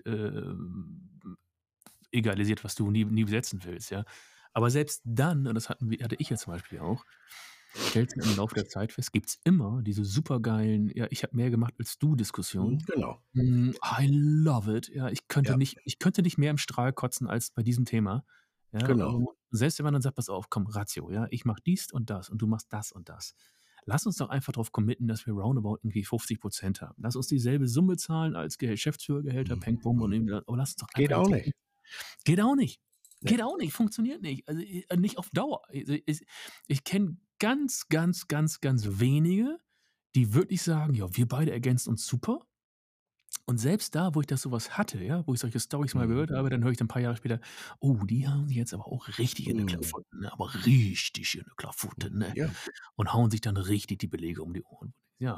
egalisiert, was du nie besetzen willst, ja. Aber selbst dann, und das hatte ich ja zum Beispiel auch, stellst du im Laufe der Zeit fest, gibt's immer diese supergeilen, ja, ich habe mehr gemacht als du Diskussionen. Genau. I love it. Ja, Ja, ich könnte nicht mehr im Strahl kotzen als bei diesem Thema. Ja, genau. selbst wenn man dann sagt: „Pass auf, komm, Ratio, ja, ich mache dies und du machst das und das. Lass uns doch einfach drauf committen, dass wir roundabout irgendwie 50% haben. Lass uns dieselbe Summe zahlen als Geschäftsführergehälter, Mhm, Peng, Pum und mhm. irgendwie aber lass uns doch Geht einfach auch jetzt nicht. geht auch nicht. Ne. Geht auch nicht, funktioniert nicht. Also, nicht auf Dauer. Also, ich kenne ganz, ganz, ganz, ganz wenige, die wirklich sagen: „Ja, wir beide ergänzen uns super.“ Und selbst da, wo ich das so was hatte, ja, wo ich solche Storys mal Mhm, gehört habe, dann höre ich dann 'n paar Jahre später: „Oh, die hauen sich jetzt aber auch richtig in 'ne mhm, Klafotte, ne, aber richtig in 'ne Klafotte, mhm. ne?“ Ja. Und hauen sich dann richtig die Belege um die Ohren. Ja,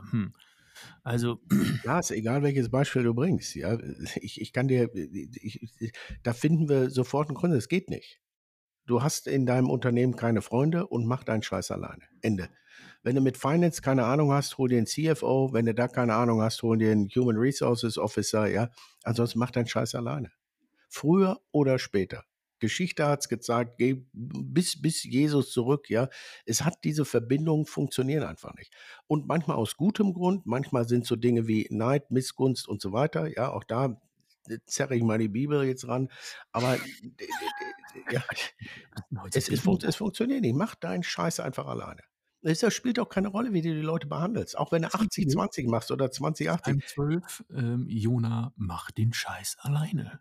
also Ja, ist egal, welches Beispiel du bringst, ja. Ich kann dir da finden wir sofort 'n Grund, es geht nicht. Du hast in deinem Unternehmen keine Freunde und mach deinen Scheiß alleine. Ende. Wenn du mit Finance keine Ahnung hast, hol dir 'n CFO. Wenn du da keine Ahnung hast, hol dir 'n Human Resources Officer, ja. Ansonsten mach deinen Scheiß alleine. Früher oder später. Geschichte hat's gezeigt, geh bis Jesus zurück, ja. Es hat diese Verbindungen funktionieren einfach nicht. Und manchmal aus gutem Grund, manchmal sind so Dinge wie Neid, Missgunst und so weiter, ja, auch da zerre ich mal die Bibel jetzt ran, aber ja, heute so es Bibelwort. funktioniert nicht. Mach deinen Scheiß einfach alleine. Das spielt auch keine Rolle, wie du die Leute behandelst, auch wenn du Was die Bibel? 80/20 machst oder 20/80. Psalm 12, Jona macht den Scheiß alleine.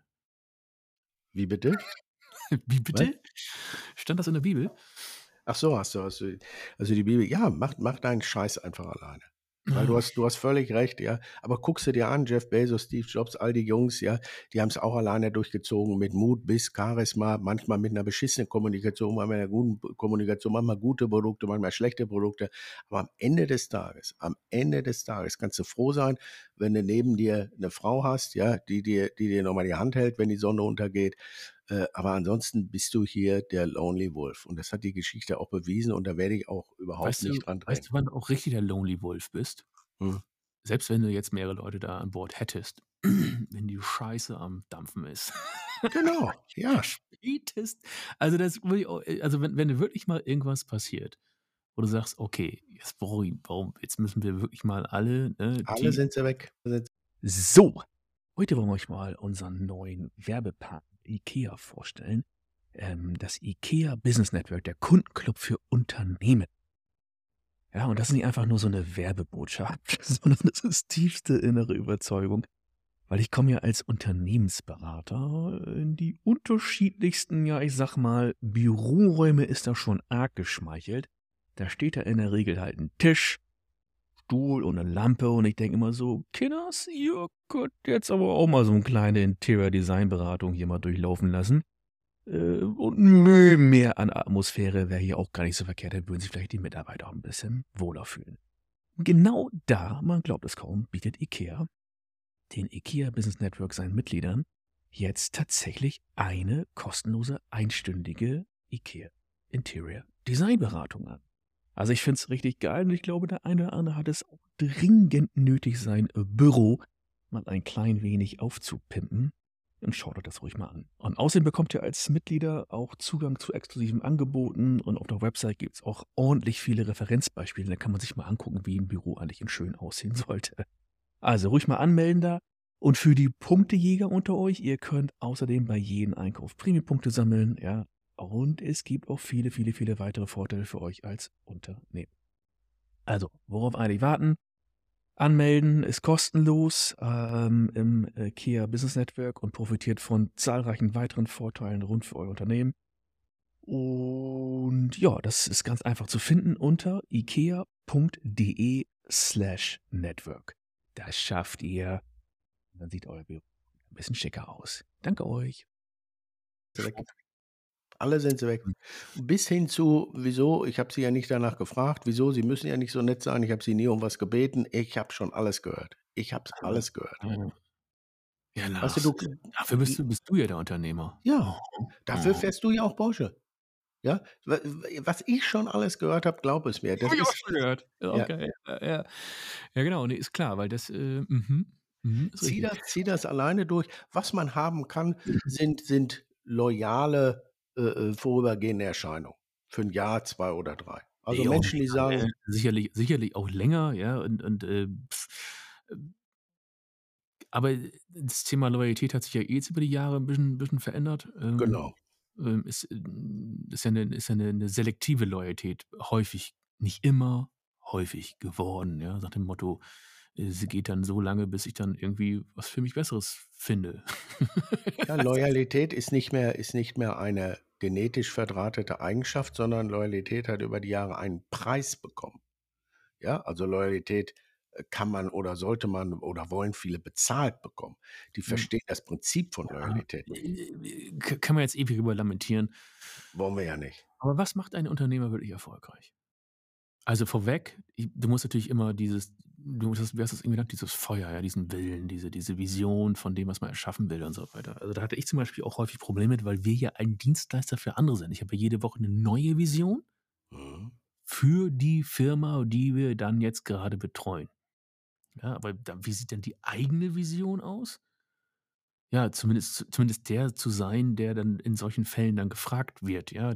Wie bitte? Wie Was? bitte? Stand das in der Bibel? Ach so, hast du also die Bibel, ja, mach deinen Scheiß einfach alleine. Weil Ah, du hast völlig recht, ja. Aber guckst du dir an, Jeff Bezos, Steve Jobs, all die Jungs, ja, die haben's auch alleine durchgezogen mit Mut, Biss, Charisma, manchmal mit 'ner beschissenen Kommunikation, manchmal mit 'ner guten Kommunikation, manchmal gute Produkte, manchmal schlechte Produkte. Aber am Ende des Tages kannst du froh sein, wenn du neben dir 'ne Frau hast, ja, die dir noch mal die Hand hält, wenn die Sonne untergeht. Aber ansonsten bist du hier der Lonely Wolf und das hat die Geschichte auch bewiesen und da werde ich auch überhaupt nicht dran weißt drehen. du, wann du auch richtig der Lonely Wolf bist? Mhm. Selbst wenn du jetzt mehrere Leute da an Bord hättest, wenn die Scheiße am Dampfen ist. Genau, ja. Spätest also, das würde ich auch also, wenn dir wirklich mal irgendwas passiert, wo du sagst: „Okay, jetzt brauche ich warum jetzt müssen wir wirklich mal alle, ne, Alle die“ sind sie weg. So, heute wollen wir euch mal unseren neuen Werbepartner IKEA vorstellen. Das IKEA Business Network, der Kundenclub für Unternehmen. Ja, und das ist nicht einfach nur so 'ne Werbebotschaft, sondern das ist tiefste innere Überzeugung, weil ich komme ja als Unternehmensberater in die unterschiedlichsten, ja, ich sage mal, Büroräume ist da schon arg geschmeichelt. Da steht da in der Regel halt 'n Tisch, Stuhl und 'ne Lampe und ich denke immer so: „Kinders, ihr könnt jetzt aber auch mal so 'n kleine Interior-Design-Beratung hier mal durchlaufen lassen. Und 'n Mühe mehr an Atmosphäre wäre hier auch gar nicht so verkehrt, dann würden sich vielleicht die Mitarbeiter auch 'n bisschen wohler fühlen.“ Genau da, man glaubt es kaum, bietet IKEA den IKEA Business Network seinen Mitgliedern jetzt tatsächlich eine kostenlose einstündige IKEA Interior Design Beratung an. Also, ich finde es richtig geil und ich glaube, der eine oder andere hat es auch dringend nötig, sein Büro mal ein klein wenig aufzupimpen. Und schaut euch das ruhig mal an. Und außerdem bekommt ihr als Mitglieder auch Zugang zu exklusiven Angeboten und auf der Website gibt es auch ordentlich viele Referenzbeispiele. Da kann man sich mal angucken, wie ein Büro eigentlich in schön aussehen sollte. Also ruhig mal anmelden da. Und für die Punktejäger unter euch, ihr könnt außerdem bei jedem Einkauf Premium-Punkte sammeln, ja. Und es gibt auch viele, viele, viele weitere Vorteile für euch als Unternehmen. Also, worauf eigentlich warten? Anmelden ist kostenlos, im, IKEA Business Network und profitiert von zahlreichen weiteren Vorteilen rund für euer Unternehmen. Und ja, das ist ganz einfach zu finden unter ikea.de/network. Das schafft ihr. Dann sieht euer Büro ein bisschen schicker aus. Danke euch. Sie weg. Alle sind sie weg. Bis hin zu: „Wieso? Ich habe Sie ja nicht danach gefragt. Wieso? Sie müssen ja nicht so nett sein. Ich habe Sie nie um was gebeten.“ Ich habe schon alles gehört. Ich habe es alles gehört. Ja. Ja, Weißt du, Lars, du dafür bist du ja der Unternehmer. ja, Oh, dafür oh. fährst du ja auch Porsche, ja? Was ich schon alles gehört habe, glaub es mir, das Habe ich auch ist schon gehört. Ja, ja. okay. Ja, ja. Ja, genau, ne, ist klar, weil das, ist richtig. Zieh das alleine durch. Was man haben kann, sind loyale, vorübergehende Erscheinungen für 'n Jahr, 2 oder 3. Also, Ne, auch Menschen, nicht die sagen lange, sicherlich auch länger, ja, aber das Thema Loyalität hat sich ja eh jetzt über die Jahre 'n bisschen verändert. genau. Ist ja 'ne selektive Loyalität häufig, nicht immer, häufig geworden, ja, nach dem Motto, sie geht dann so lange, bis ich dann irgendwie was für mich Besseres finde. Ja, Loyalität ist nicht mehr eine genetisch verdrahtete Eigenschaft, sondern Loyalität hat über die Jahre einen Preis bekommen. Ja, also Loyalität, kann man oder sollte man oder wollen viele bezahlt bekommen. Die Hm, verstehen das Prinzip von ja, Loyalität nicht. kann man jetzt ewig drüber lamentieren. Wollen wir ja nicht. Aber was macht einen Unternehmer wirklich erfolgreich? Also vorweg, du musst natürlich immer wie hast du's eben genannt, dieses Feuer, ja, diesen Willen, diese Vision von dem, was man erschaffen will und so weiter. Also, da hatte ich zum Beispiel auch häufig Probleme mit, weil wir ja ein Dienstleister für andere sind. Ich habe ja jede Woche eine neue Vision Mhm. für die Firma, die wir dann jetzt gerade betreuen. Ja, aber wie sieht denn die eigene Vision aus? Ja, zumindest der zu sein, der dann in solchen Fällen dann gefragt wird, ja,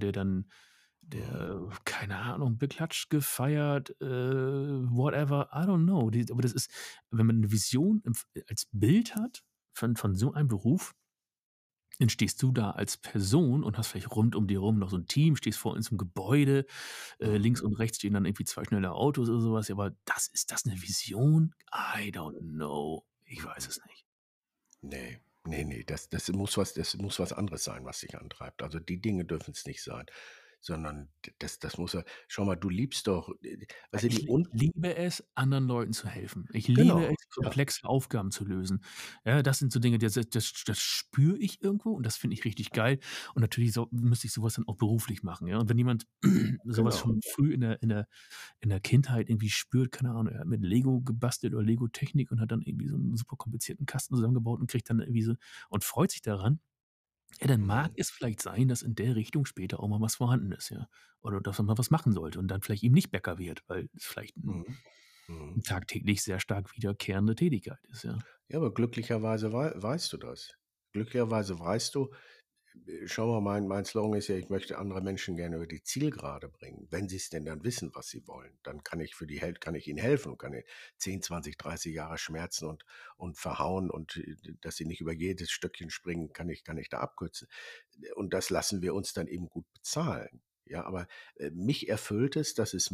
Mhm. keine Ahnung, beklatscht, gefeiert, whatever, I don't know. Aber das ist, wenn man 'ne Vision als Bild hat von so einem Beruf, dann stehst du da als Person und hast vielleicht rund um dir rum noch so 'n Team, stehst vor in so 'nem Gebäude, Mhm. links und rechts stehen dann irgendwie 2 schnelle Autos oder so was. Ja, aber ist das 'ne Vision? I don't know. Ich weiß Mhm. es nicht. Ne, ne, das muss was anderes sein, was dich antreibt. Also, die Dinge dürfen's nicht sein, sondern das muss ja schau mal, du liebst doch, weißt du, die Ich un liebe es, anderen Leuten zu helfen. Ich liebe genau, es, ja, komplexe Aufgaben zu lösen. Ja, das sind so Dinge, das spüre ich irgendwo und das finde ich richtig geil. Und natürlich müsste ich so was dann auch beruflich machen, ja? Und wenn jemand so was genau. schon früh in der Kindheit irgendwie spürt, keine Ahnung, er hat mit Lego gebastelt oder Lego-Technik und hat dann irgendwie so 'n super komplizierten Kasten zusammengebaut und kriegt dann irgendwie so und freut sich daran, ja, dann mag Mhm. es vielleicht sein, dass in der Richtung später auch mal was vorhanden ist, ja. Oder dass man mal was machen sollte und dann vielleicht eben nicht Bäcker wird, weil es vielleicht 'n Mhm. Mhm. tagtäglich sehr stark wiederkehrende Tätigkeit ist, ja. Ja, aber glücklicherweise weißt du das. Glücklicherweise weißt du, schau mal, mein Slogan ist ja: „Ich möchte andere Menschen gerne über die Zielgerade bringen.“ Wenn sie's denn dann wissen, was sie wollen, dann kann ich ihnen helfen und kann ihnen 10, 20, 30 Jahre Schmerzen und verhauen und, dass sie nicht über jedes Stöckchen springen, kann ich da abkürzen. Und das lassen wir uns dann eben gut bezahlen. Ja, aber, mich erfüllt es, das ist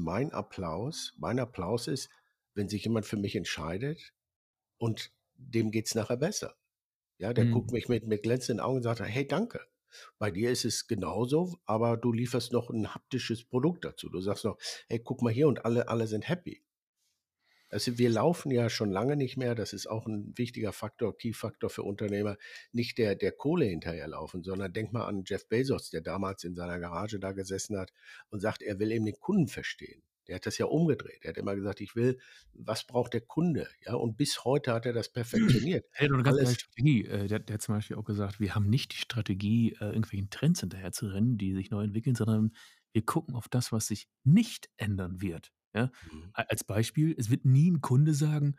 mein Applaus ist, wenn sich jemand für mich entscheidet und dem geht's nachher besser. Ja, der guckt Mhm. mich mit glänzenden Augen und sagt: „Hey, danke. Bei dir ist es genauso, aber du lieferst noch 'n haptisches Produkt dazu.“ Du sagst noch: „Hey, guck mal hier“ und alle sind happy. Also, wir laufen ja schon lange nicht mehr, das ist auch 'n wichtiger Faktor, Key-Faktor für Unternehmer, nicht der Kohle hinterherlaufen, sondern denk mal an Jeff Bezos, der damals in seiner Garage da gesessen hat und sagt, er will eben den Kunden verstehen. Der hat das ja umgedreht. Er hat immer gesagt: „Ich will was braucht der Kunde?“ Ja, und bis heute hat er das perfektioniert. Er hat doch 'ne ganz geile Alles Strategie. Der hat zum Beispiel auch gesagt: „Wir haben nicht die Strategie, irgendwelchen Trends hinterherzurennen, die sich neu entwickeln, sondern wir gucken auf das, was sich nicht ändern wird.“ Ja? mhm, Als Beispiel, es wird nie 'n Kunde sagen: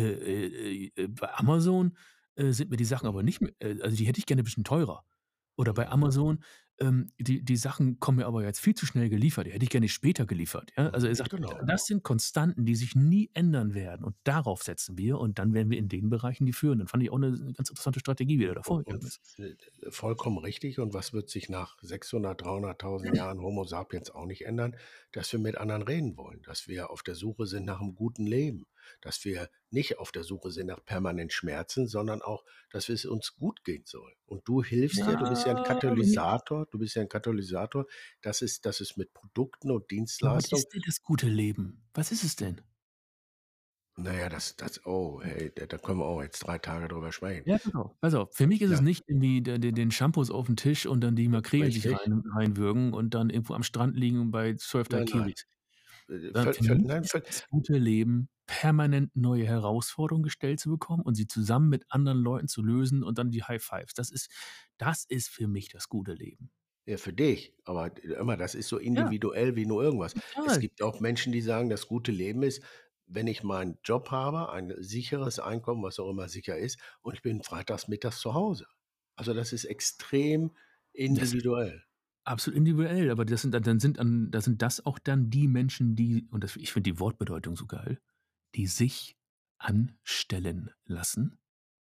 bei Amazon, sind mir die Sachen aber mhm, nicht also die hätte ich gerne bisschen teurer.“ Oder bei mhm, Amazon, „die Sachen kommen mir aber jetzt viel zu schnell geliefert, die hätte ich gerne später geliefert.“ Ja? Also, er mhm, sagt, genau. das sind Konstanten, die sich nie ändern werden und darauf setzen wir und dann werden wir in den Bereichen die führen. Dann fand ich auch 'ne ganz interessante Strategie, wie er da Und vorgegangen ist. vollkommen richtig. Und was wird sich nach 600, 300.000 Jahren Homo sapiens auch nicht ändern? Dass wir mit anderen reden wollen, dass wir auf der Suche sind nach 'nem guten Leben. dass wir nicht auf der Suche sind nach permanent Schmerzen, sondern auch, dass es uns gut gehen soll. Und du hilfst ja, du bist ja ein Katalysator, dass es mit Produkten und aber was Dienstleistungen. ist denn das gute Leben? Was ist es denn? Na ja, oh, hey, da können wir auch jetzt 3 Tage drüber sprechen. Ja, pass auf. Für mich ist es Ja, nicht irgendwie den Shampoos auf 'n Tisch und dann die Makrelen sich richtig. reinwürgen und dann irgendwo am Strand liegen bei 12 Nein, nein. Daiquiris. Sondern für mich ist das gute Leben, permanent neue Herausforderungen gestellt zu bekommen und sie zusammen mit anderen Leuten zu lösen und dann die High Fives. Das ist für mich das gute Leben. Ja, für dich, aber immer, das ist so Ja, individuell wie nur irgendwas. Es total. gibt auch Menschen, die sagen, das gute Leben ist, wenn ich meinen Job habe, ein sicheres Einkommen, was auch immer sicher ist, und ich bin freitags mittags zu Hause. Also, das ist extrem Das ist individuell. absolut individuell, aber sind das auch dann die Menschen, die und das ich finde die Wortbedeutung so geil, die sich anstellen lassen.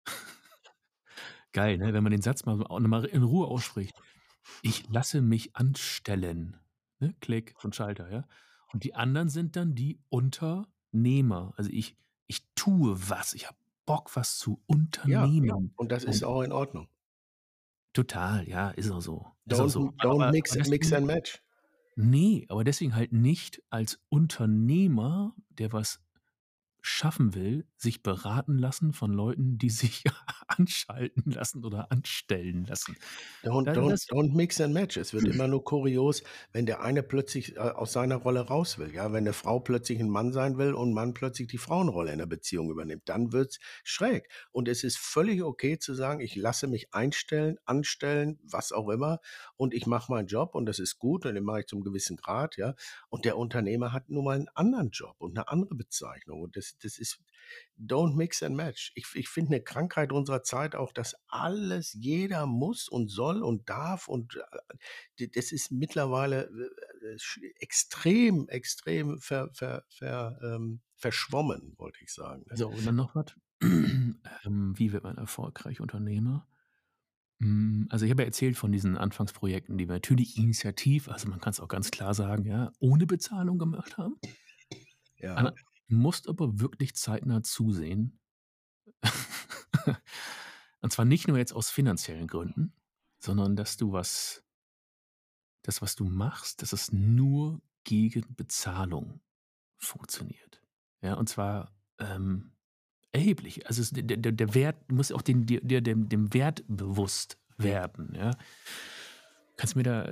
Geil, ne, wenn man den Satz mal auch noch mal in Ruhe ausspricht. Ich lasse mich anstellen, ne? Klick und Schalter, ja? Und die anderen sind dann die Unternehmer. Also, ich tue was, ich habe Bock, was zu Ja, unternehmen. und das ist Und auch in Ordnung. total, ja, ist auch so, ist auch Don't so. don't Aber mix deswegen and match. ne, aber deswegen halt nicht als Unternehmer, der was schaffen will, sich beraten lassen von Leuten, die sich anschalten lassen oder anstellen lassen. Das Don't mix and match. Es wird immer nur kurios, wenn der eine plötzlich, aus seiner Rolle raus will, ja? Wenn 'ne Frau plötzlich 'n Mann sein will und 'n Mann plötzlich die Frauenrolle in der Beziehung übernimmt, dann wird's schräg. Und es ist völlig okay zu sagen: „Ich lasse mich einstellen, anstellen, was auch immer, und ich mache meinen Job und das ist gut und den mache ich zum gewissen Grad“, ja? Und der Unternehmer hat nun mal 'n anderen Job und 'ne andere Bezeichnung und das ist don't mix and match. Ich finde 'ne Krankheit unserer Zeit auch, dass alles jeder muss und soll und darf und, das ist mittlerweile, extrem verschwommen, wollte ich sagen, ne? so, und dann noch was. Wie wird man erfolgreich Unternehmer? Also, ich habe ja erzählt von diesen Anfangsprojekten, die wir natürlich initiativ, also, man kann's auch ganz klar sagen, ja, ohne Bezahlung gemacht haben. Ja, Aber du musst aber wirklich zeitnah zusehen. Und zwar nicht nur jetzt aus finanziellen Gründen, sondern dass was du machst, dass es nur gegen Bezahlung funktioniert. Ja, und zwar, erheblich. Also, es der Wert, du musst auch dem Wert bewusst werden, ja? Kannst du mir da,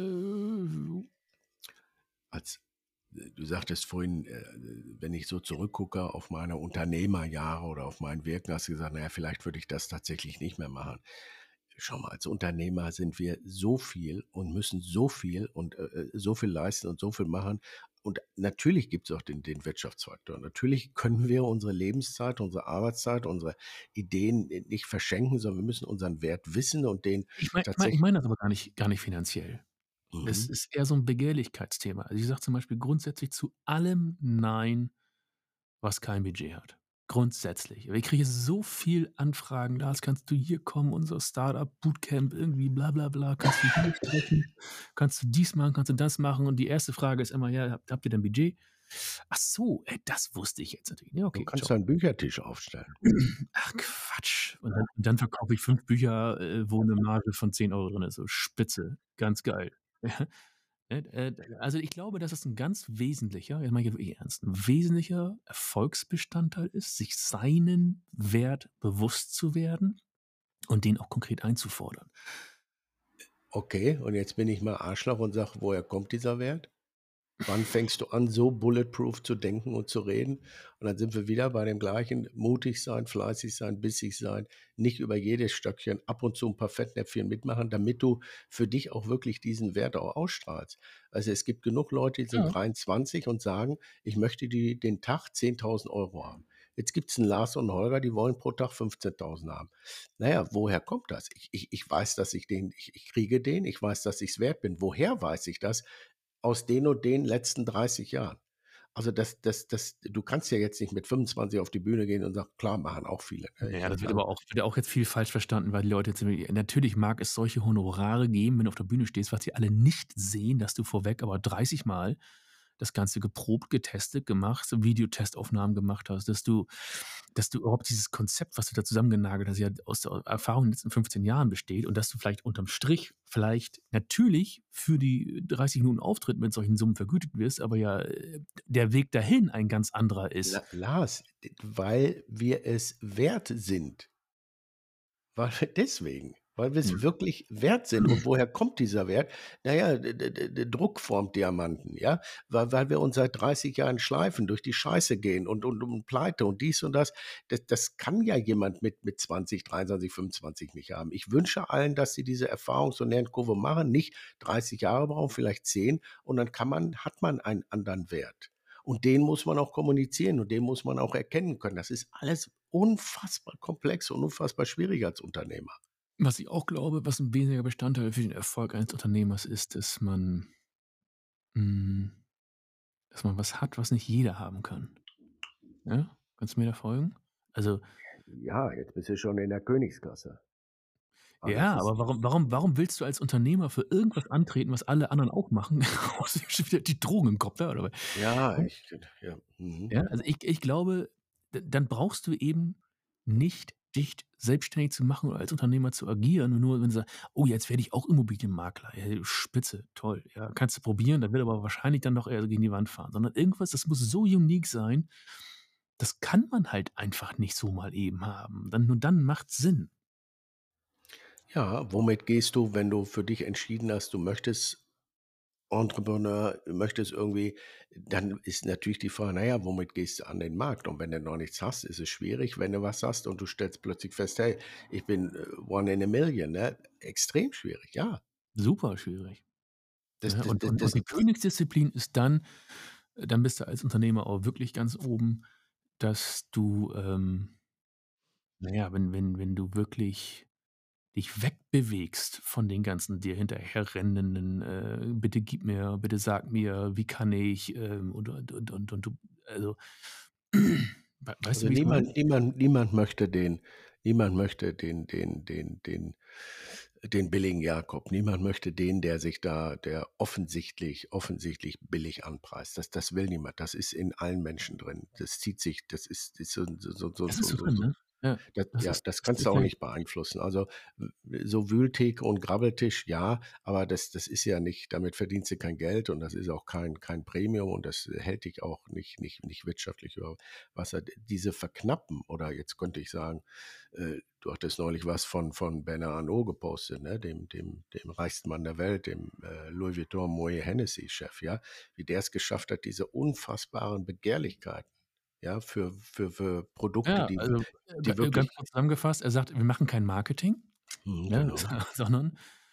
als du sagtest vorhin, wenn ich so zurückgucke auf meine Unternehmerjahre oder auf mein Wirken, hast du gesagt: „Na ja, vielleicht würde ich das tatsächlich nicht mehr machen.“ Schau mal, als Unternehmer sind wir so viel und müssen so viel und, so viel leisten und so viel machen. Und natürlich gibt es auch den Wirtschaftsfaktor. Natürlich können wir unsere Lebenszeit, unsere Arbeitszeit, unsere Ideen nicht verschenken, sondern wir müssen unseren Wert wissen und den ich tatsächlich. meine das aber gar nicht finanziell. Es Mhm. ist eher so 'n Begehrlichkeitsthema. Also, ich sage zum Beispiel grundsätzlich zu allem „Nein“, was kein Budget hat. Grundsätzlich. Aber ich kriege so viel Anfragen: „Lars, kannst du hier kommen, unser Start-up-Bootcamp, irgendwie bla bla bla. Kannst du hier sprechen? Kannst du dies machen? Kannst du das machen?“ Und die erste Frage ist immer: „Ja, habt ihr denn Budget?“ Ach so, das wusste ich jetzt natürlich. Ja, Du okay, kannst ciao. einen Büchertisch aufstellen. Ach Quatsch. Und dann verkaufe ich 5 Bücher, wo 'ne Marge von 10 € drin ist. So spitze, ganz geil. Also, ich glaube, dass es 'n ganz wesentlicher, jetzt meine ich wirklich ernst, 'n wesentlicher Erfolgsbestandteil ist, sich seinen Wert bewusst zu werden und den auch konkret einzufordern. Okay, und jetzt bin ich mal Arschloch und sage: „Woher kommt dieser Wert?“ Wann fängst du an, so bulletproof zu denken und zu reden? Und dann sind wir wieder bei dem Gleichen: mutig sein, fleißig sein, bissig sein, nicht über jedes Stöckchen, ab und zu ein paar Fettnäpfchen mitmachen, damit du für dich auch wirklich diesen Wert auch ausstrahlst. Also, es gibt genug Leute, die sind Ja. 23 und sagen: „Ich möchte den Tag 10.000 € haben.“ Jetzt gibt's 'n Lars und 'n Holger, die wollen pro Tag 15.000 haben. Na ja, woher kommt das? Ich weiß, dass ich kriege den, ich weiß, dass ich's wert bin. Woher weiß ich das? Aus den und den letzten 30 Jahren. Also, du kannst ja jetzt nicht mit 25 auf die Bühne gehen und sagen: „Klar, machen auch viele“, ne? Ja, Ich das würde wird sagen, aber auch wird ja auch jetzt viel falsch verstanden, weil die Leute jetzt irgendwie natürlich mag es solche Honorare geben, wenn du auf der Bühne stehst, was die alle nicht sehen, dass du vorweg aber 30 Mal das Ganze geprobt, getestet, gemacht, so Videotestaufnahmen gemacht hast, dass du überhaupt dieses Konzept, was du da zusammengenagelt hast, ja aus der Erfahrung in den letzten 15 Jahren besteht und dass du vielleicht unterm Strich vielleicht natürlich für die 30 Minuten Auftritt mit solchen Summen vergütet wirst, aber ja, der Weg dahin ein ganz anderer ist. Lars, weil wir es wert sind. Weil deswegen, weil wir es Mhm. wirklich wert sind. Und woher kommt dieser Wert? Na ja, d Druck formt Diamanten, ja? Weil wir uns seit 30 Jahren schleifen, durch die Scheiße gehen und Pleite und dies und das. Das kann ja jemand mit 20, 23, 25 nicht haben. Ich wünsche allen, dass sie diese Erfahrungs- und Lernkurve machen, nicht 30 Jahre brauchen, vielleicht 10, und dann hat man einen anderen Wert. Und den muss man auch kommunizieren und den muss man auch erkennen können. Das ist alles unfassbar komplex und unfassbar schwierig als Unternehmer. Was ich auch glaube, was 'n wesentlicher Bestandteil für den Erfolg eines Unternehmers ist, hm dass man was hat, was nicht jeder haben kann. Ja? Kannst du mir da folgen? Also, Ja, jetzt bist du schon in der Königsklasse. Also, es ja, ist aber warum willst du als Unternehmer für irgendwas antreten, was alle anderen auch machen? Hast du schon wieder die Drogen im Kopf, ja, oder was? ja, ja, Ja, also ich glaube, dann brauchst du eben nicht dich selbstständig zu machen oder als Unternehmer zu agieren, nur wenn du sagst: „Oh, jetzt werde ich auch Immobilienmakler.“ Ja, spitze, toll, ja, kannst du probieren, das wird aber wahrscheinlich dann doch eher so gegen die Wand fahren, sondern irgendwas, das muss so unique sein, das kann man halt einfach nicht so mal eben haben. Nur dann macht's Sinn. ja, womit gehst du, wenn du für dich entschieden hast, du möchtest Entrepreneur, möchtest irgendwie, dann ist natürlich die Frage, na ja, womit gehst du an den Markt? Und wenn du noch nichts hast, ist es schwierig. Wenn du was hast und du stellst plötzlich fest: „Hey, ich bin, one in a million“, ne? Extrem schwierig, ja. Super schwierig. Das Ja, das und das und das und die Königsdisziplin ist dann bist du als Unternehmer auch wirklich ganz oben, dass du, na ja, wenn du wirklich dich wegbewegst von den ganzen dir hinterherrennenden, „Bitte gib mir, bitte sag mir, wie kann ich“, und du also, weißt du, Also, wie ich's meine? niemand möchte den billigen Jakob. Niemand möchte den, der offensichtlich billig anpreist. Das will niemand. Das ist in allen Menschen drin. Das zieht sich, das ist Das ist so drin, ne? Ja, das, das ja, ist das das kannst ist du auch der nicht beeinflussen. Also, so Wühltheke und Grabbeltisch, ja, aber das ist ja nicht, damit verdienst du kein Geld und das ist auch kein Premium und das hält dich auch nicht wirtschaftlich über Wasser. Diese Verknappen, oder jetzt könnte ich sagen, du hattest neulich was von Bernard Arnault gepostet, ne, dem reichsten Mann der Welt, dem, Louis Vuitton Moet Hennessy-Chef, ja, wie der es geschafft hat, diese unfassbaren Begehrlichkeiten, ja, für Produkte, ja, die also, die ganz wirklich kurz zusammengefasst, er sagt: „Wir machen kein Marketing“, ne, genau, sondern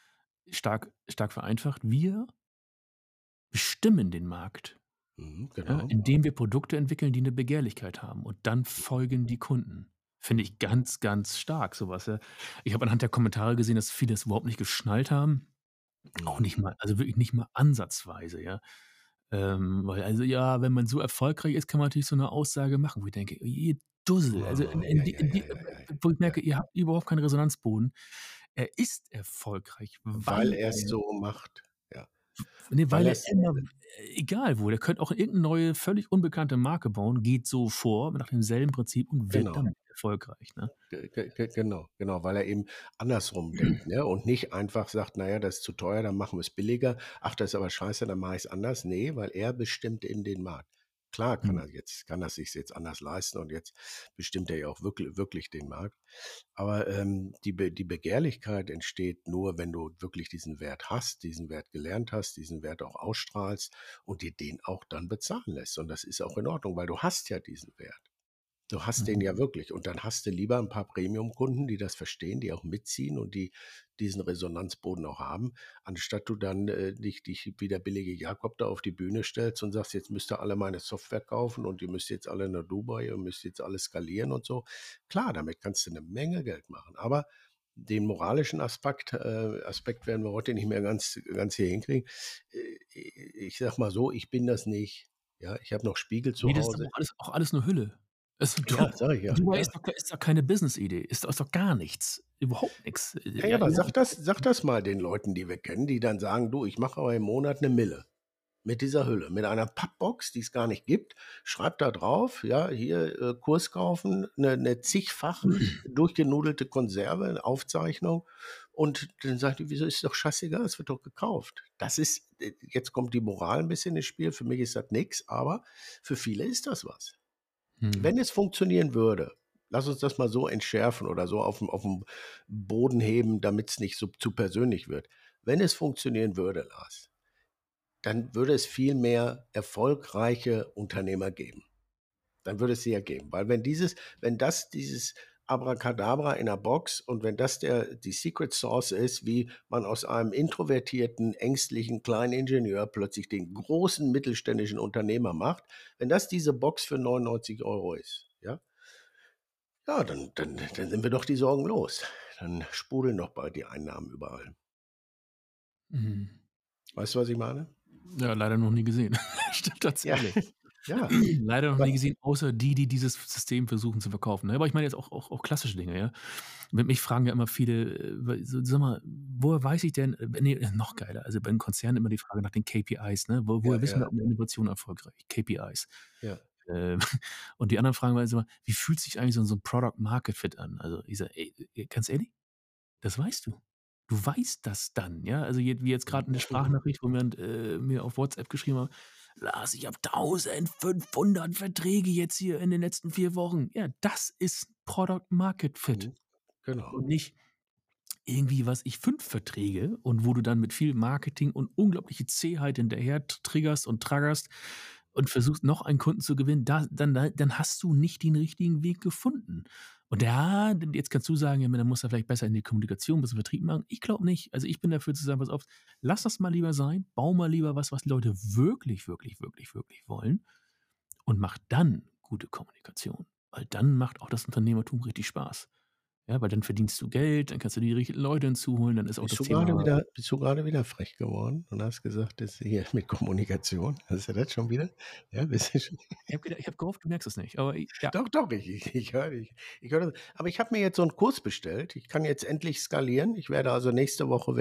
stark vereinfacht, wir bestimmen den Markt. Ja, genau. indem wir Produkte entwickeln, die 'ne Begehrlichkeit haben und dann folgen die Kunden. Finde ich ganz, ganz stark so was, ja. Ich habe anhand der Kommentare gesehen, dass viele das überhaupt nicht geschnallt haben. Auch nicht Mhm. mal also wirklich nicht mal ansatzweise, ja. Weil also, ja, wenn man so erfolgreich ist, kann man natürlich so 'ne Aussage machen, wo ich denke: „Ihr Dussel“, also Oh, in ja, die ja, in ja, die ja, ja, wo ich ja. merke, ihr habt überhaupt keinen Resonanzboden. Er ist erfolgreich, Weil weil er's er so macht, ja. ne, Weil weil er er's immer egal wo, der könnte auch irgend 'ne neue, völlig unbekannte Marke bauen, geht so vor nach demselben Prinzip und wird genau. damit erfolgreich, ne? Genau, weil er eben andersrum denkt, ne, und nicht einfach sagt: „Na ja, das ist zu teuer, dann machen wir's billiger. Ach, das ist aber scheiße, dann mache ich's anders.“ Ne, weil er bestimmt eben den Markt. Klar Mhm. kann er sich's jetzt anders leisten und jetzt bestimmt er ja auch wirklich den Markt. Aber, die Begehrlichkeit entsteht nur, wenn du wirklich diesen Wert hast, diesen Wert gelernt hast, diesen Wert auch ausstrahlst und dir den auch dann bezahlen lässt. Und das ist auch in Ordnung, weil du hast ja diesen Wert. Du hast den Mhm. ja wirklich und dann hast du lieber ein paar Premiumkunden, die das verstehen, die auch mitziehen und die diesen Resonanzboden auch haben, anstatt du dann, dich wie der billige Jakob da auf die Bühne stellst und sagst: „Jetzt müsst ihr alle meine Software kaufen und ihr müsst jetzt alle nach Dubai, ihr müsst jetzt alles skalieren“ und so. Klar, damit kannst du eine Menge Geld machen, aber den moralischen Aspekt werden wir heute nicht mehr ganz hier hinkriegen. Ich sage mal so, ich bin das nicht. Ja, ich habe noch Spiegel Ne, zu das ist doch Hause. auch alles nur Hülle. Also, Ja, sage ich ja, Dubai ja. ist doch keine Business-Idee, ist doch gar nichts, überhaupt nix. Ja, Ja, aber ja, sag das mal den Leuten, die wir kennen, die dann sagen: „Du, ich mache aber im Monat 'ne Mille.“ mit dieser Hülle, mit einer Pappbox, die es gar nicht gibt, schreibt da drauf, ja, hier, Kurs kaufen, 'ne zigfach durchgenudelte Konserve, 'ne Aufzeichnung und dann sagt die: „Wieso ist doch scheißegal, es wird doch gekauft.“ Das ist jetzt kommt die Moral 'n bisschen ins Spiel. Für mich ist das nix, aber für viele ist das was. Mhm. Wenn es funktionieren würde, lass uns das mal so entschärfen oder so auf'm Boden heben, damit's nicht so zu persönlich wird. Wenn es funktionieren würde, Lars, dann würde es viel mehr erfolgreiche Unternehmer geben. Dann würde es sie ja geben, weil wenn das dieses Abracadabra in 'ner Box und wenn das die Secret Sauce ist, wie man aus einem introvertierten, ängstlichen kleinen Ingenieur plötzlich den großen mittelständischen Unternehmer macht, wenn das diese Box für 99 € ist, ja, ja, dann sind wir doch die Sorgen los. Dann sprudeln doch bald die Einnahmen überall. Mhm. Weißt du, was ich meine? Ja, leider noch nie gesehen. Stimmt Ja, tatsächlich. ja, Leider noch aber nie gesehen, außer die, die dieses System versuchen zu verkaufen, ne? Aber ich meine jetzt auch klassische Dinge, ja? Mich fragen ja immer viele, so: „Sag mal, woher weiß ich denn“ ne, noch geiler, also bei den Konzernen immer die Frage nach den KPIs, ne? ja, Woher wissen wir, ja, ob 'ne Innovation erfolgreich KPIs. ja. Ähm, und die anderen fragen mal so: „Wie fühlt sich eigentlich so 'n Product Market Fit an?“ Also, ich sage: „Ey, ganz ehrlich, das weißt du. Du weißt das dann, ja?“ Also, wie jetzt grad 'ne Sprachnachricht, wo jemand, mir auf WhatsApp geschrieben hat: „Lars, ich habe 1.500 Verträge jetzt hier in den letzten 4 Wochen.“ Ja, das ist Product Market Fit Mhm, genau. und nicht irgendwie, was ich 5 Verträge und wo du dann mit viel Marketing und unglaubliche Zähheit hinterher triggerst und traggerst und versuchst, noch einen Kunden zu gewinnen. Dann hast du nicht den richtigen Weg gefunden. Und ja, jetzt kannst du sagen, ja, dann musst du vielleicht besser in die Kommunikation, bisschen Vertrieb machen. Ich glaube nicht. Also, ich bin dafür zu sagen: „Pass auf, lass das mal lieber sein, bau mal lieber was die Leute wirklich, wirklich, wirklich, wirklich wollen und mach dann gute Kommunikation.“ Weil dann macht auch das Unternehmertum richtig Spaß. Ja, weil dann verdienst du Geld, dann kannst du die richtigen Leute hinzuholen, dann ist auch Bist das du grade Thema. wieder bist du grade wieder frech geworden und hast gesagt, das hier mit Kommunikation? Hast du das schon wieder? Ja, bist du schon Ich habe gehofft, du merkst es nicht, aber ja. doch, doch, ich höre dich. Ich höre das. Aber ich habe mir jetzt so 'n Kurs bestellt. Ich kann jetzt endlich skalieren. Ich werde also nächste Woche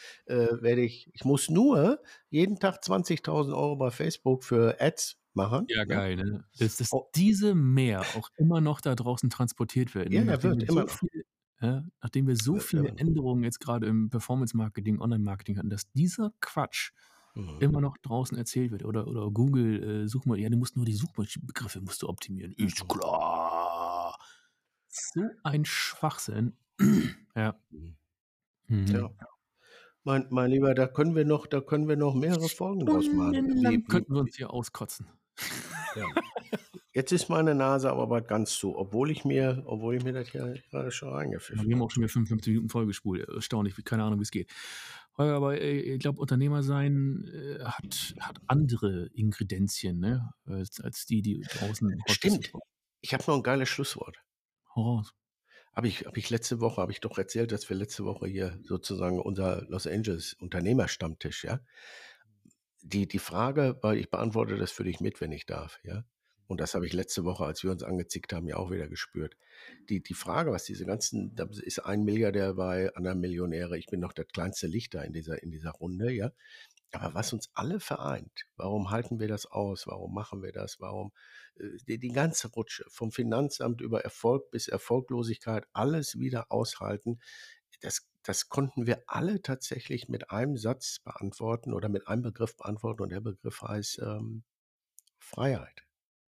ich muss nur jeden Tag 20.000 € bei Facebook für Ads machen, Ja, ne? geil, ne? Dass Oh, diese mehr auch immer noch da draußen transportiert wird, ja, ne? ja, wird immer noch. Nachdem wir so Wird viele immer noch. Änderungen jetzt grade im Performance-Marketing, Online-Marketing hatten, dass dieser Quatsch Mhm. immer noch draußen erzählt wird oder Google, Suchma ja, du musst nur die Suchmaschinenbegriffe musst du optimieren. Ist Mhm. klar. So ein Schwachsinn. Ja. Mhm. Ja. Mhm. Mein Lieber, da können wir noch mehrere Folgen draus machen. Stundenlang könnten wir uns hier auskotzen. Ja. Jetzt ist meine Nase aber bald ganz zu, obwohl ich mir das hier gerade schon Ja, reingepfiffen wir haben habe. auch schon wieder 55 Minuten vollgespult. Erstaunlich, wie keine Ahnung, wie's geht. Holger, aber, ich glaube, Unternehmer sein, hat andere Ingredienzien, ne, als die draußen häufig so Stimmt. vor. Ich habe noch 'n geiles Schlusswort. Hau raus. Habe ich doch erzählt, dass wir letzte Woche hier sozusagen unser Los Angeles Unternehmerstammtisch, ja? Die Frage, weil ich beantworte das für dich mit, wenn ich darf, ja? Und das habe ich letzte Woche, als wir uns angezickt haben, ja auch wieder gespürt. Die Frage, was diese ganzen da ist ein Milliardär bei, anderen Millionäre, ich bin noch das kleinste Licht da in dieser Runde, ja? Aber was uns alle vereint, warum halten wir das aus? Warum machen wir das? Warum die ganze Rutsche vom Finanzamt über Erfolg bis Erfolglosigkeit, alles wieder aushalten, das konnten wir alle tatsächlich mit einem Satz beantworten oder mit einem Begriff beantworten und der Begriff heißt, Freiheit.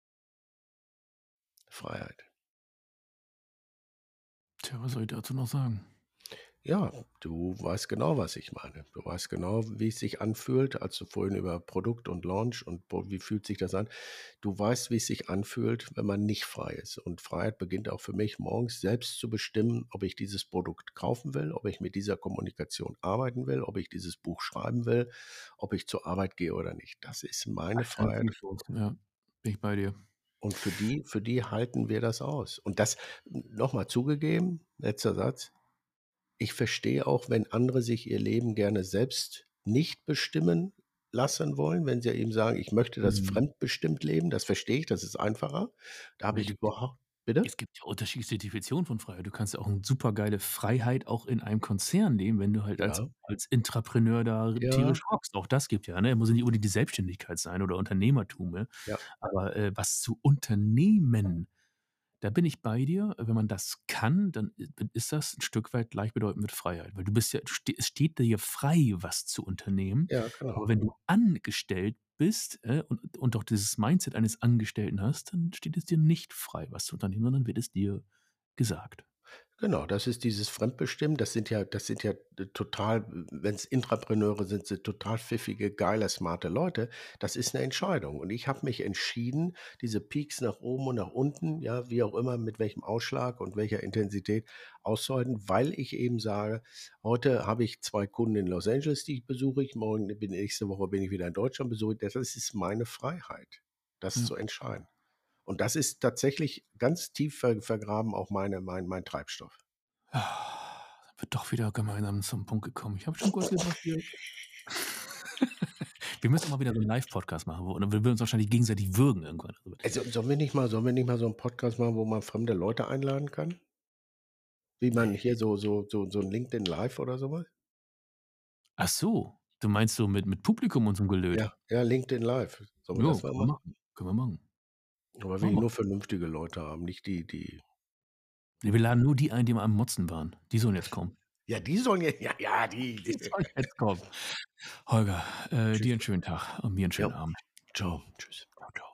Freiheit. Tja, was soll ich dazu noch sagen? Ja, du weißt genau, was ich meine. Du weißt genau, wie es sich anfühlt, als du vorhin über Produkt und Launch und wie fühlt sich das an? Du weißt, wie es sich anfühlt, wenn man nicht frei ist. Und Freiheit beginnt auch für mich morgens selbst zu bestimmen, ob ich dieses Produkt kaufen will, ob ich mit dieser Kommunikation arbeiten will, ob ich dieses Buch schreiben will, ob ich zur Arbeit gehe oder nicht. Das ist meine Freiheit. Alternativlos, ja, bin ich bei dir. Und für die halten wir das aus. Und das nochmal zugegeben, letzter Satz. Ich verstehe auch, wenn andere sich ihr Leben gerne selbst nicht bestimmen lassen wollen, wenn sie eben sagen: „Ich möchte das Mhm. fremdbestimmt leben“, das verstehe ich, das ist einfacher. Da habe ich Legitim. Bitte? Es gibt ja unterschiedliche Definitionen von Freiheit. Du kannst ja auch 'n supergeile Freiheit auch in einem Konzern nehmen, wenn du halt als Ja, als Intrapreneur da ja, tierisch rockst. Auch das gibt ja, ne? Muss ja nicht unbedingt die Selbstständigkeit sein oder Unternehmertum, ne? ja. Aber, was zu unternehmen, da bin ich bei dir. Wenn man das kann, dann ist das 'n Stück weit gleichbedeutend mit Freiheit, weil du bist ja es steht dir frei, was zu unternehmen. Ja, genau. Aber wenn du angestellt bist, und auch dieses Mindset eines Angestellten hast, dann steht es dir nicht frei, was zu unternehmen, sondern wird es dir gesagt. Genau, das ist dieses Fremdbestimmen. Das sind ja total, wenn's Intrapreneure sind total pfiffige, geile, smarte Leute. Das ist 'ne Entscheidung. Und ich habe mich entschieden, diese Peaks nach oben und nach unten, ja, wie auch immer, mit welchem Ausschlag und welcher Intensität auszuhalten, weil ich eben sage: „Heute habe ich 2 Kunden in Los Angeles, die besuche ich. Nächste Woche bin ich wieder in Deutschland, besuche ich“, das ist meine Freiheit, das Ja. zu entscheiden. Und das ist tatsächlich ganz tief vergraben auch mein Treibstoff. Sind wir doch wieder gemeinsam zum Punkt gekommen. Ich habe schon kurz gedacht, wir müssen mal wieder so 'n Live-Podcast machen, wo dann wir uns wahrscheinlich gegenseitig würgen irgendwann. Also, sollen wir nicht mal so 'n Podcast machen, wo man fremde Leute einladen kann? Wie man Ne. hier so 'n LinkedIn Live oder so was? Ach so, du meinst so mit Publikum und so 'n Ja, Gelöt? ja, LinkedIn Live. Sollen wir Jo, das mal können wir machen? machen. Können wir machen. Aber will Machen ich wir. nur vernünftige Leute haben, nicht die Ne, wir laden nur die ein, die mal am Motzen waren. Die sollen jetzt kommen. ja, die sollen ja, die Die sollen jetzt kommen. Holger, Tschüss. dir 'n schönen Tag und mir 'n Ja, schönen Abend. tschau. Tschüss. Tschau, tschau.